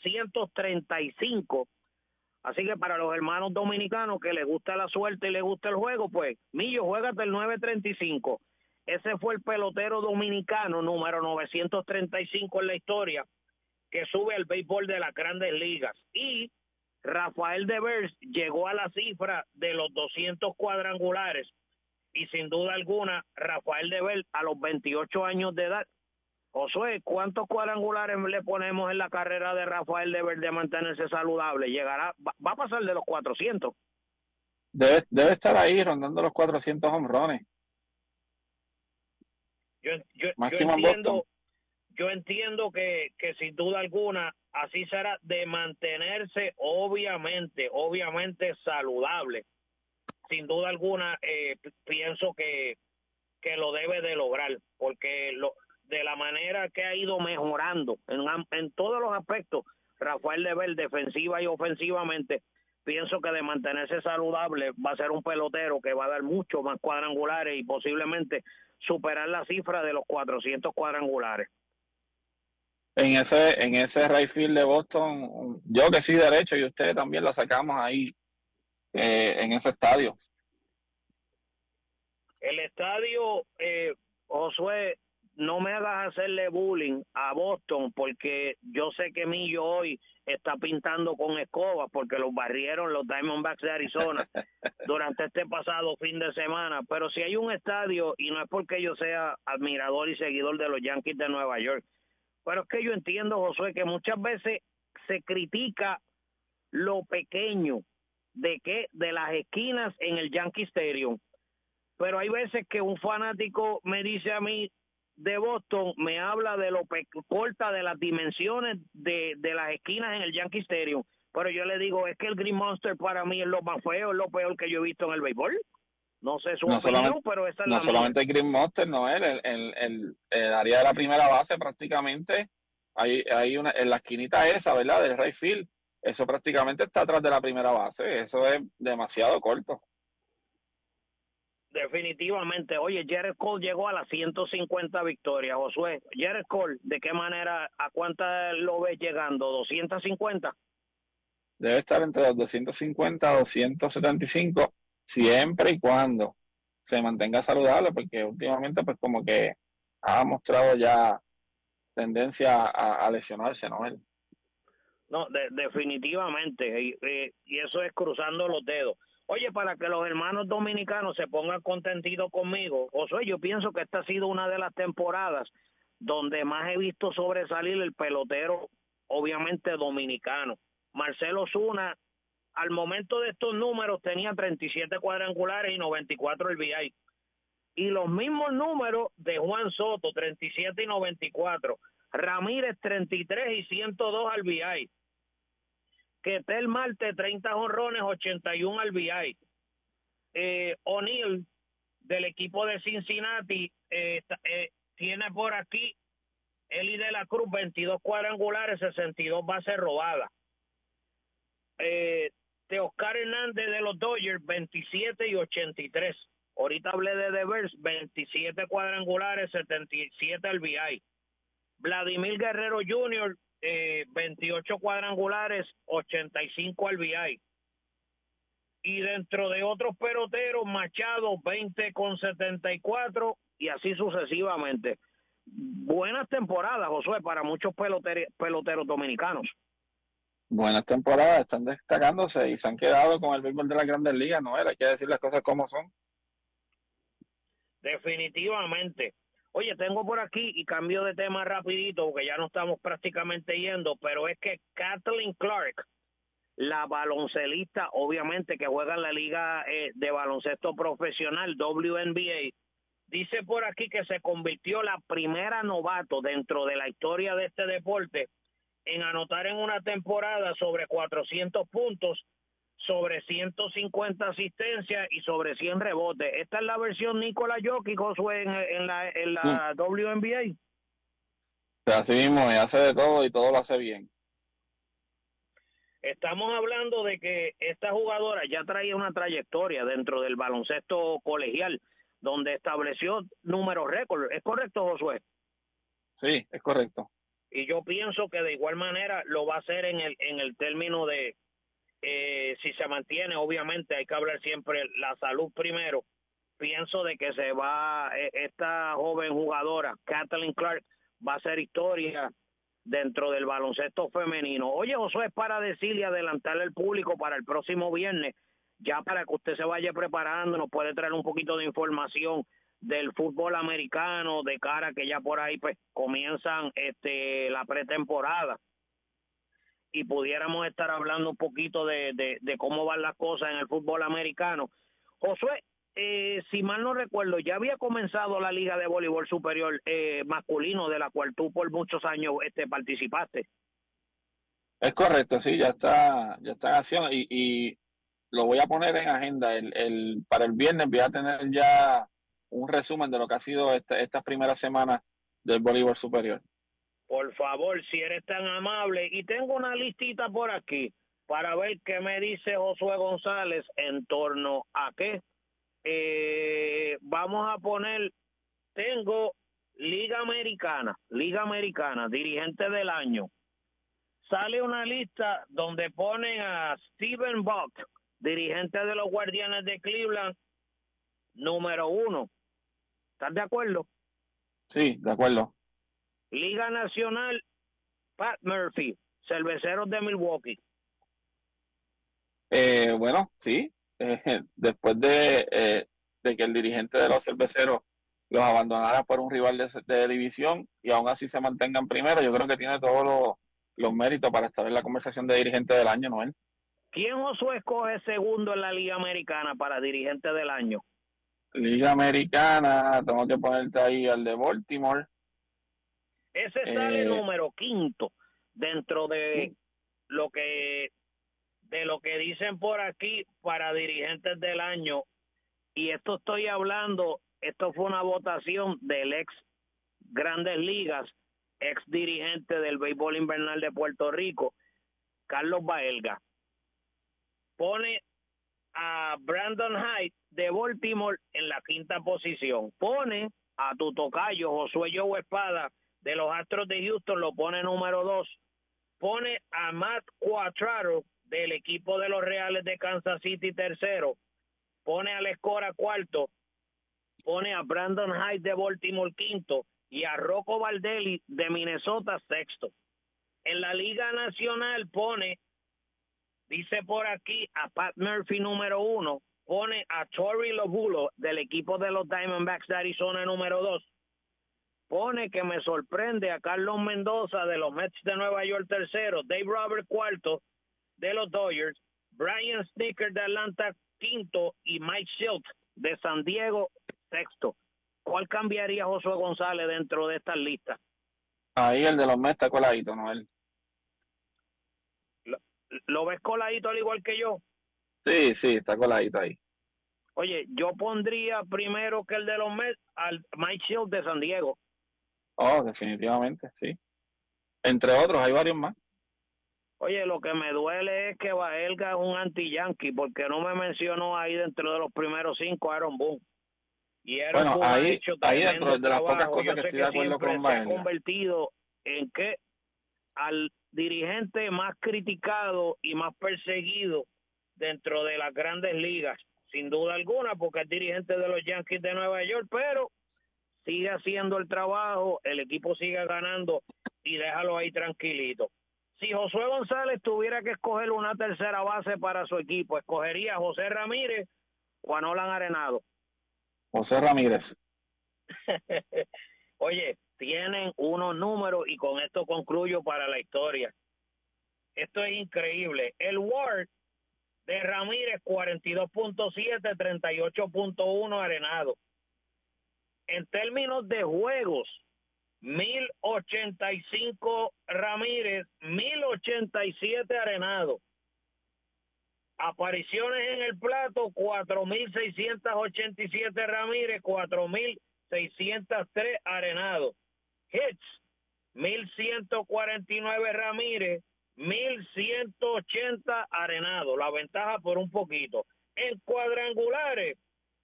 935. Así que para los hermanos dominicanos que les gusta la suerte y les gusta el juego, pues, Millo, juégate el 935. Ese fue el pelotero dominicano número 935 en la historia que sube al béisbol de las Grandes Ligas. Y Rafael Devers llegó a la cifra de los 200 cuadrangulares. Y sin duda alguna, Rafael Devers a los 28 años de edad. Josué, ¿cuántos cuadrangulares le ponemos en la carrera de Rafael Devers de mantenerse saludable? ¿Llegará, va a pasar de los 400? Debe estar ahí rondando los 400 home runs. Yo entiendo que sin duda alguna así será, de mantenerse obviamente saludable. Sin duda alguna pienso que lo debe de lograr, porque de la manera que ha ido mejorando en todos los aspectos, Rafael Devers, defensiva y ofensivamente, pienso que de mantenerse saludable va a ser un pelotero que va a dar mucho más cuadrangulares y posiblemente superar la cifra de los 400 cuadrangulares. En ese right field de Boston, yo que sí derecho y ustedes también la sacamos ahí en ese estadio. El estadio, Josué, no me hagas hacerle bullying a Boston, porque yo sé que Millo hoy está pintando con escobas porque los barrieron los Diamondbacks de Arizona durante este pasado fin de semana. Pero si hay un estadio, y no es porque yo sea admirador y seguidor de los Yankees de Nueva York, pero es que yo entiendo, Josué, que muchas veces se critica lo pequeño de las esquinas en el Yankee Stadium. Pero hay veces que un fanático me dice a mí de Boston, me habla de lo corta de las dimensiones de las esquinas en el Yankee Stadium. Pero yo le digo, es que el Green Monster para mí es lo más feo, es lo peor que yo he visto en el béisbol. No sé su opinión, pero esa es la mía. No solamente el Green Monster, no, el área de la primera base prácticamente, hay una, en la esquinita esa, ¿verdad? Del right field, eso prácticamente está atrás de la primera base, eso es demasiado corto. Definitivamente. Oye, Gerrit Cole llegó a las 150 victorias, Josué. Gerrit Cole, ¿de qué manera, a cuántas lo ves llegando? ¿250? Debe estar entre los 250 a 275, siempre y cuando se mantenga saludable, porque últimamente pues como que ha mostrado ya tendencia a lesionarse, ¿no? Él. No, definitivamente, y eso es cruzando los dedos. Oye, para que los hermanos dominicanos se pongan contentitos conmigo, Josué, yo pienso que esta ha sido una de las temporadas donde más he visto sobresalir el pelotero, obviamente dominicano. Marcell Ozuna, al momento de estos números, tenía 37 cuadrangulares y 94 RBI. Y los mismos números de Juan Soto, 37 y 94. Ramírez, 33 y 102 RBI. Ketel Marte, 30 jonrones, 81 RBI. O'Neill, del equipo de Cincinnati, tiene por aquí Eli de la Cruz, 22 cuadrangulares, 62 bases robadas. Teoscar Hernández de los Dodgers, 27 y 83. Ahorita hablé de Devers, 27 cuadrangulares, 77 RBI. Vladimir Guerrero Jr., 28 cuadrangulares, 85 RBI. Y dentro de otros peloteros, Machado 20,74 y así sucesivamente. Buenas temporadas, Josué, para muchos peloteros dominicanos. Buenas temporadas, están destacándose y se han quedado con el béisbol de las Grandes Ligas, ¿no? Hay que decir las cosas como son. Definitivamente. Oye, tengo por aquí, y cambio de tema rapidito, porque ya no estamos prácticamente yendo, pero es que Kathleen Clark, la baloncelista, obviamente, que juega en la liga de baloncesto profesional, WNBA, dice por aquí que se convirtió la primera novato dentro de la historia de este deporte en anotar en una temporada sobre 400 puntos, sobre 150 asistencias y sobre 100 rebotes. Esta es la versión Nikola Jokic, Josué, en la WNBA. Así mismo, hace de todo y todo lo hace bien. Estamos hablando de que esta jugadora ya traía una trayectoria dentro del baloncesto colegial, donde estableció números récord. ¿Es correcto, Josué? Sí, es correcto. Y yo pienso que de igual manera lo va a hacer en el término de si se mantiene. Obviamente hay que hablar siempre la salud primero. Pienso de que esta joven jugadora, Kathleen Clark, va a hacer historia dentro del baloncesto femenino. Oye, Josué, es para decirle y adelantarle al público para el próximo viernes, ya para que usted se vaya preparando, nos puede traer un poquito de información del fútbol americano, de cara que ya por ahí pues comienzan la pretemporada y pudiéramos estar hablando un poquito de cómo van las cosas en el fútbol americano. Josué, si mal no recuerdo, ya había comenzado la Liga de Voleibol Superior masculino, de la cual tú por muchos años participaste. Es correcto, sí, ya está en acción y lo voy a poner en agenda. Para el viernes voy a tener ya un resumen de lo que ha sido estas primeras semanas del voleibol superior. Por favor, si eres tan amable. Y tengo una listita por aquí para ver qué me dice Josué González en torno a qué. Vamos a poner, tengo Liga Americana, dirigente del año. Sale una lista donde ponen a Steven Buck, dirigente de los Guardianes de Cleveland, número 1. ¿Estás de acuerdo? Sí, de acuerdo. Liga Nacional, Pat Murphy, Cerveceros de Milwaukee. Bueno, sí. Después de que el dirigente de los Cerveceros los abandonara por un rival de división y aún así se mantengan primero, yo creo que tiene todos los méritos para estar en la conversación de dirigente del año, Noel. ¿Quién Josué escoge segundo en la Liga Americana para dirigente del año? Liga Americana, tengo que ponerte ahí al de Baltimore. Ese sale número 5 dentro de lo que dicen por aquí para dirigentes del año. Y esto fue una votación del ex Grandes Ligas, ex dirigente del béisbol invernal de Puerto Rico, Carlos Baelga. Pone a Brandon Hyde de Baltimore en la 5ª posición. Pone a tu tocayo Josué Joe Espada de los Astros de Houston, lo pone número 2. Pone a Matt Quatraro del equipo de los Reales de Kansas City tercero. Pone a Lescora 4. Pone a Brandon Hyde de Baltimore 5 y a Rocco Baldelli de Minnesota 6. En la Liga Nacional dice por aquí a Pat Murphy número 1, pone a Torey Lobulo del equipo de los Diamondbacks de Arizona número 2. Pone que me sorprende a Carlos Mendoza de los Mets de Nueva York tercero, Dave Roberts 4 de los Dodgers, Brian Snitker de Atlanta 5 y Mike Shildt de San Diego 6. ¿Cuál cambiaría Josué González dentro de estas listas? Ahí el de los Mets está coladito, Noel. ¿Lo ves coladito al igual que yo? Sí, está coladito ahí. Oye, yo pondría primero que el de los Mets al Mike Shildt de San Diego. Oh, definitivamente, sí. Entre otros, hay varios más. Oye, lo que me duele es que Baelga es un anti-yankee, porque no me mencionó ahí dentro de los primeros 5 Aaron Boone. Y Aaron Bueno, Boone ahí dentro de las pocas cosas que estoy de acuerdo con Baelga. Se ha en que al dirigente más criticado y más perseguido dentro de las grandes ligas, sin duda alguna, porque es dirigente de los Yankees de Nueva York, pero sigue haciendo el trabajo, el equipo sigue ganando y déjalo ahí tranquilito. Si Josué González tuviera que escoger una tercera base para su equipo, ¿escogería a José Ramírez o a Nolan Arenado? José Ramírez. Oye, tienen unos números y con esto concluyo para la historia. Esto es increíble. El WAR de Ramírez 42.7, 38.1 Arenado. En términos de juegos, 1085 Ramírez, 1087 Arenado. Apariciones en el plato, 4687 Ramírez, 4603 Arenado. Hits, 1149 Ramírez, 1180 Arenado. La ventaja por un poquito. En cuadrangulares,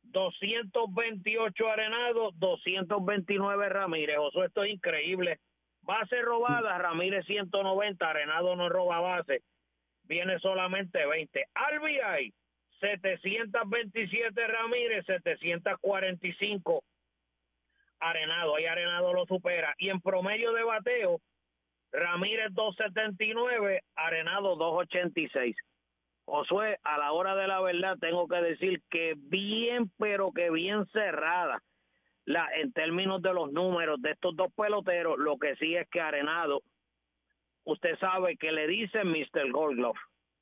228 Arenado, 229 Ramírez. Oso, esto es increíble. Base robada, Ramírez 190, Arenado no roba base, viene solamente 20. RBI, 727 Ramírez, 745 Arenado. Ahí Arenado lo supera. Y en promedio de bateo, Ramírez 279, Arenado 286. Josué, a la hora de la verdad tengo que decir que bien, pero que bien cerrada en términos de los números de estos dos peloteros. Lo que sí es que Arenado, usted sabe que le dicen Mr. Gold Glove.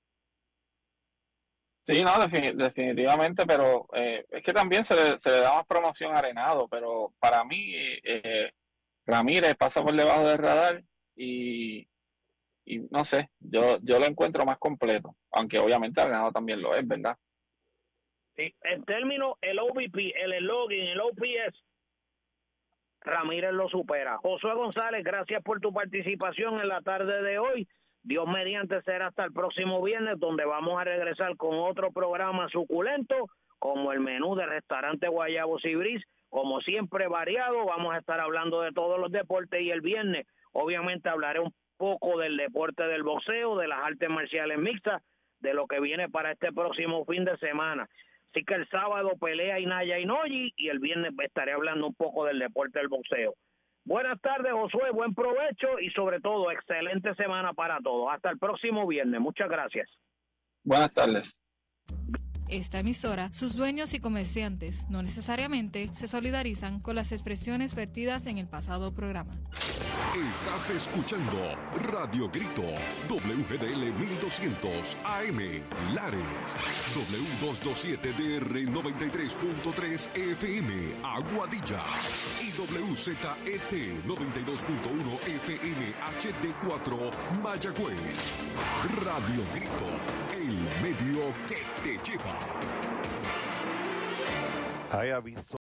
Sí, no, definitivamente, pero es que también se le da más promoción a Arenado, pero para mí Ramírez pasa por debajo del radar y no sé, yo lo encuentro más completo, aunque obviamente Arenado también lo es, ¿verdad? Sí, en términos, el OVP, el login, el OPS, Ramírez lo supera. Josué González, gracias por tu participación en la tarde de hoy. Dios mediante será hasta el próximo viernes, donde vamos a regresar con otro programa suculento, como el menú del restaurante Guayabo Cibris, como siempre variado. Vamos a estar hablando de todos los deportes y el viernes, obviamente, hablaré un poco del deporte del boxeo, de las artes marciales mixtas, de lo que viene para este próximo fin de semana. Así que el sábado pelea Inaya Inoue y el viernes estaré hablando un poco del deporte del boxeo. Buenas tardes, Josué, buen provecho y sobre todo excelente semana para todos. Hasta el próximo viernes. Muchas gracias. Buenas tardes. Esta emisora, sus dueños y comerciantes no necesariamente se solidarizan con las expresiones vertidas en el pasado programa. Estás escuchando Radio Grito, WGDL 1200 AM, Lares, W227DR 93.3 FM, Aguadilla, y WZET 92.1 FM HD4, Mayagüez. Radio Grito, el medio que te lleva. Hay aviso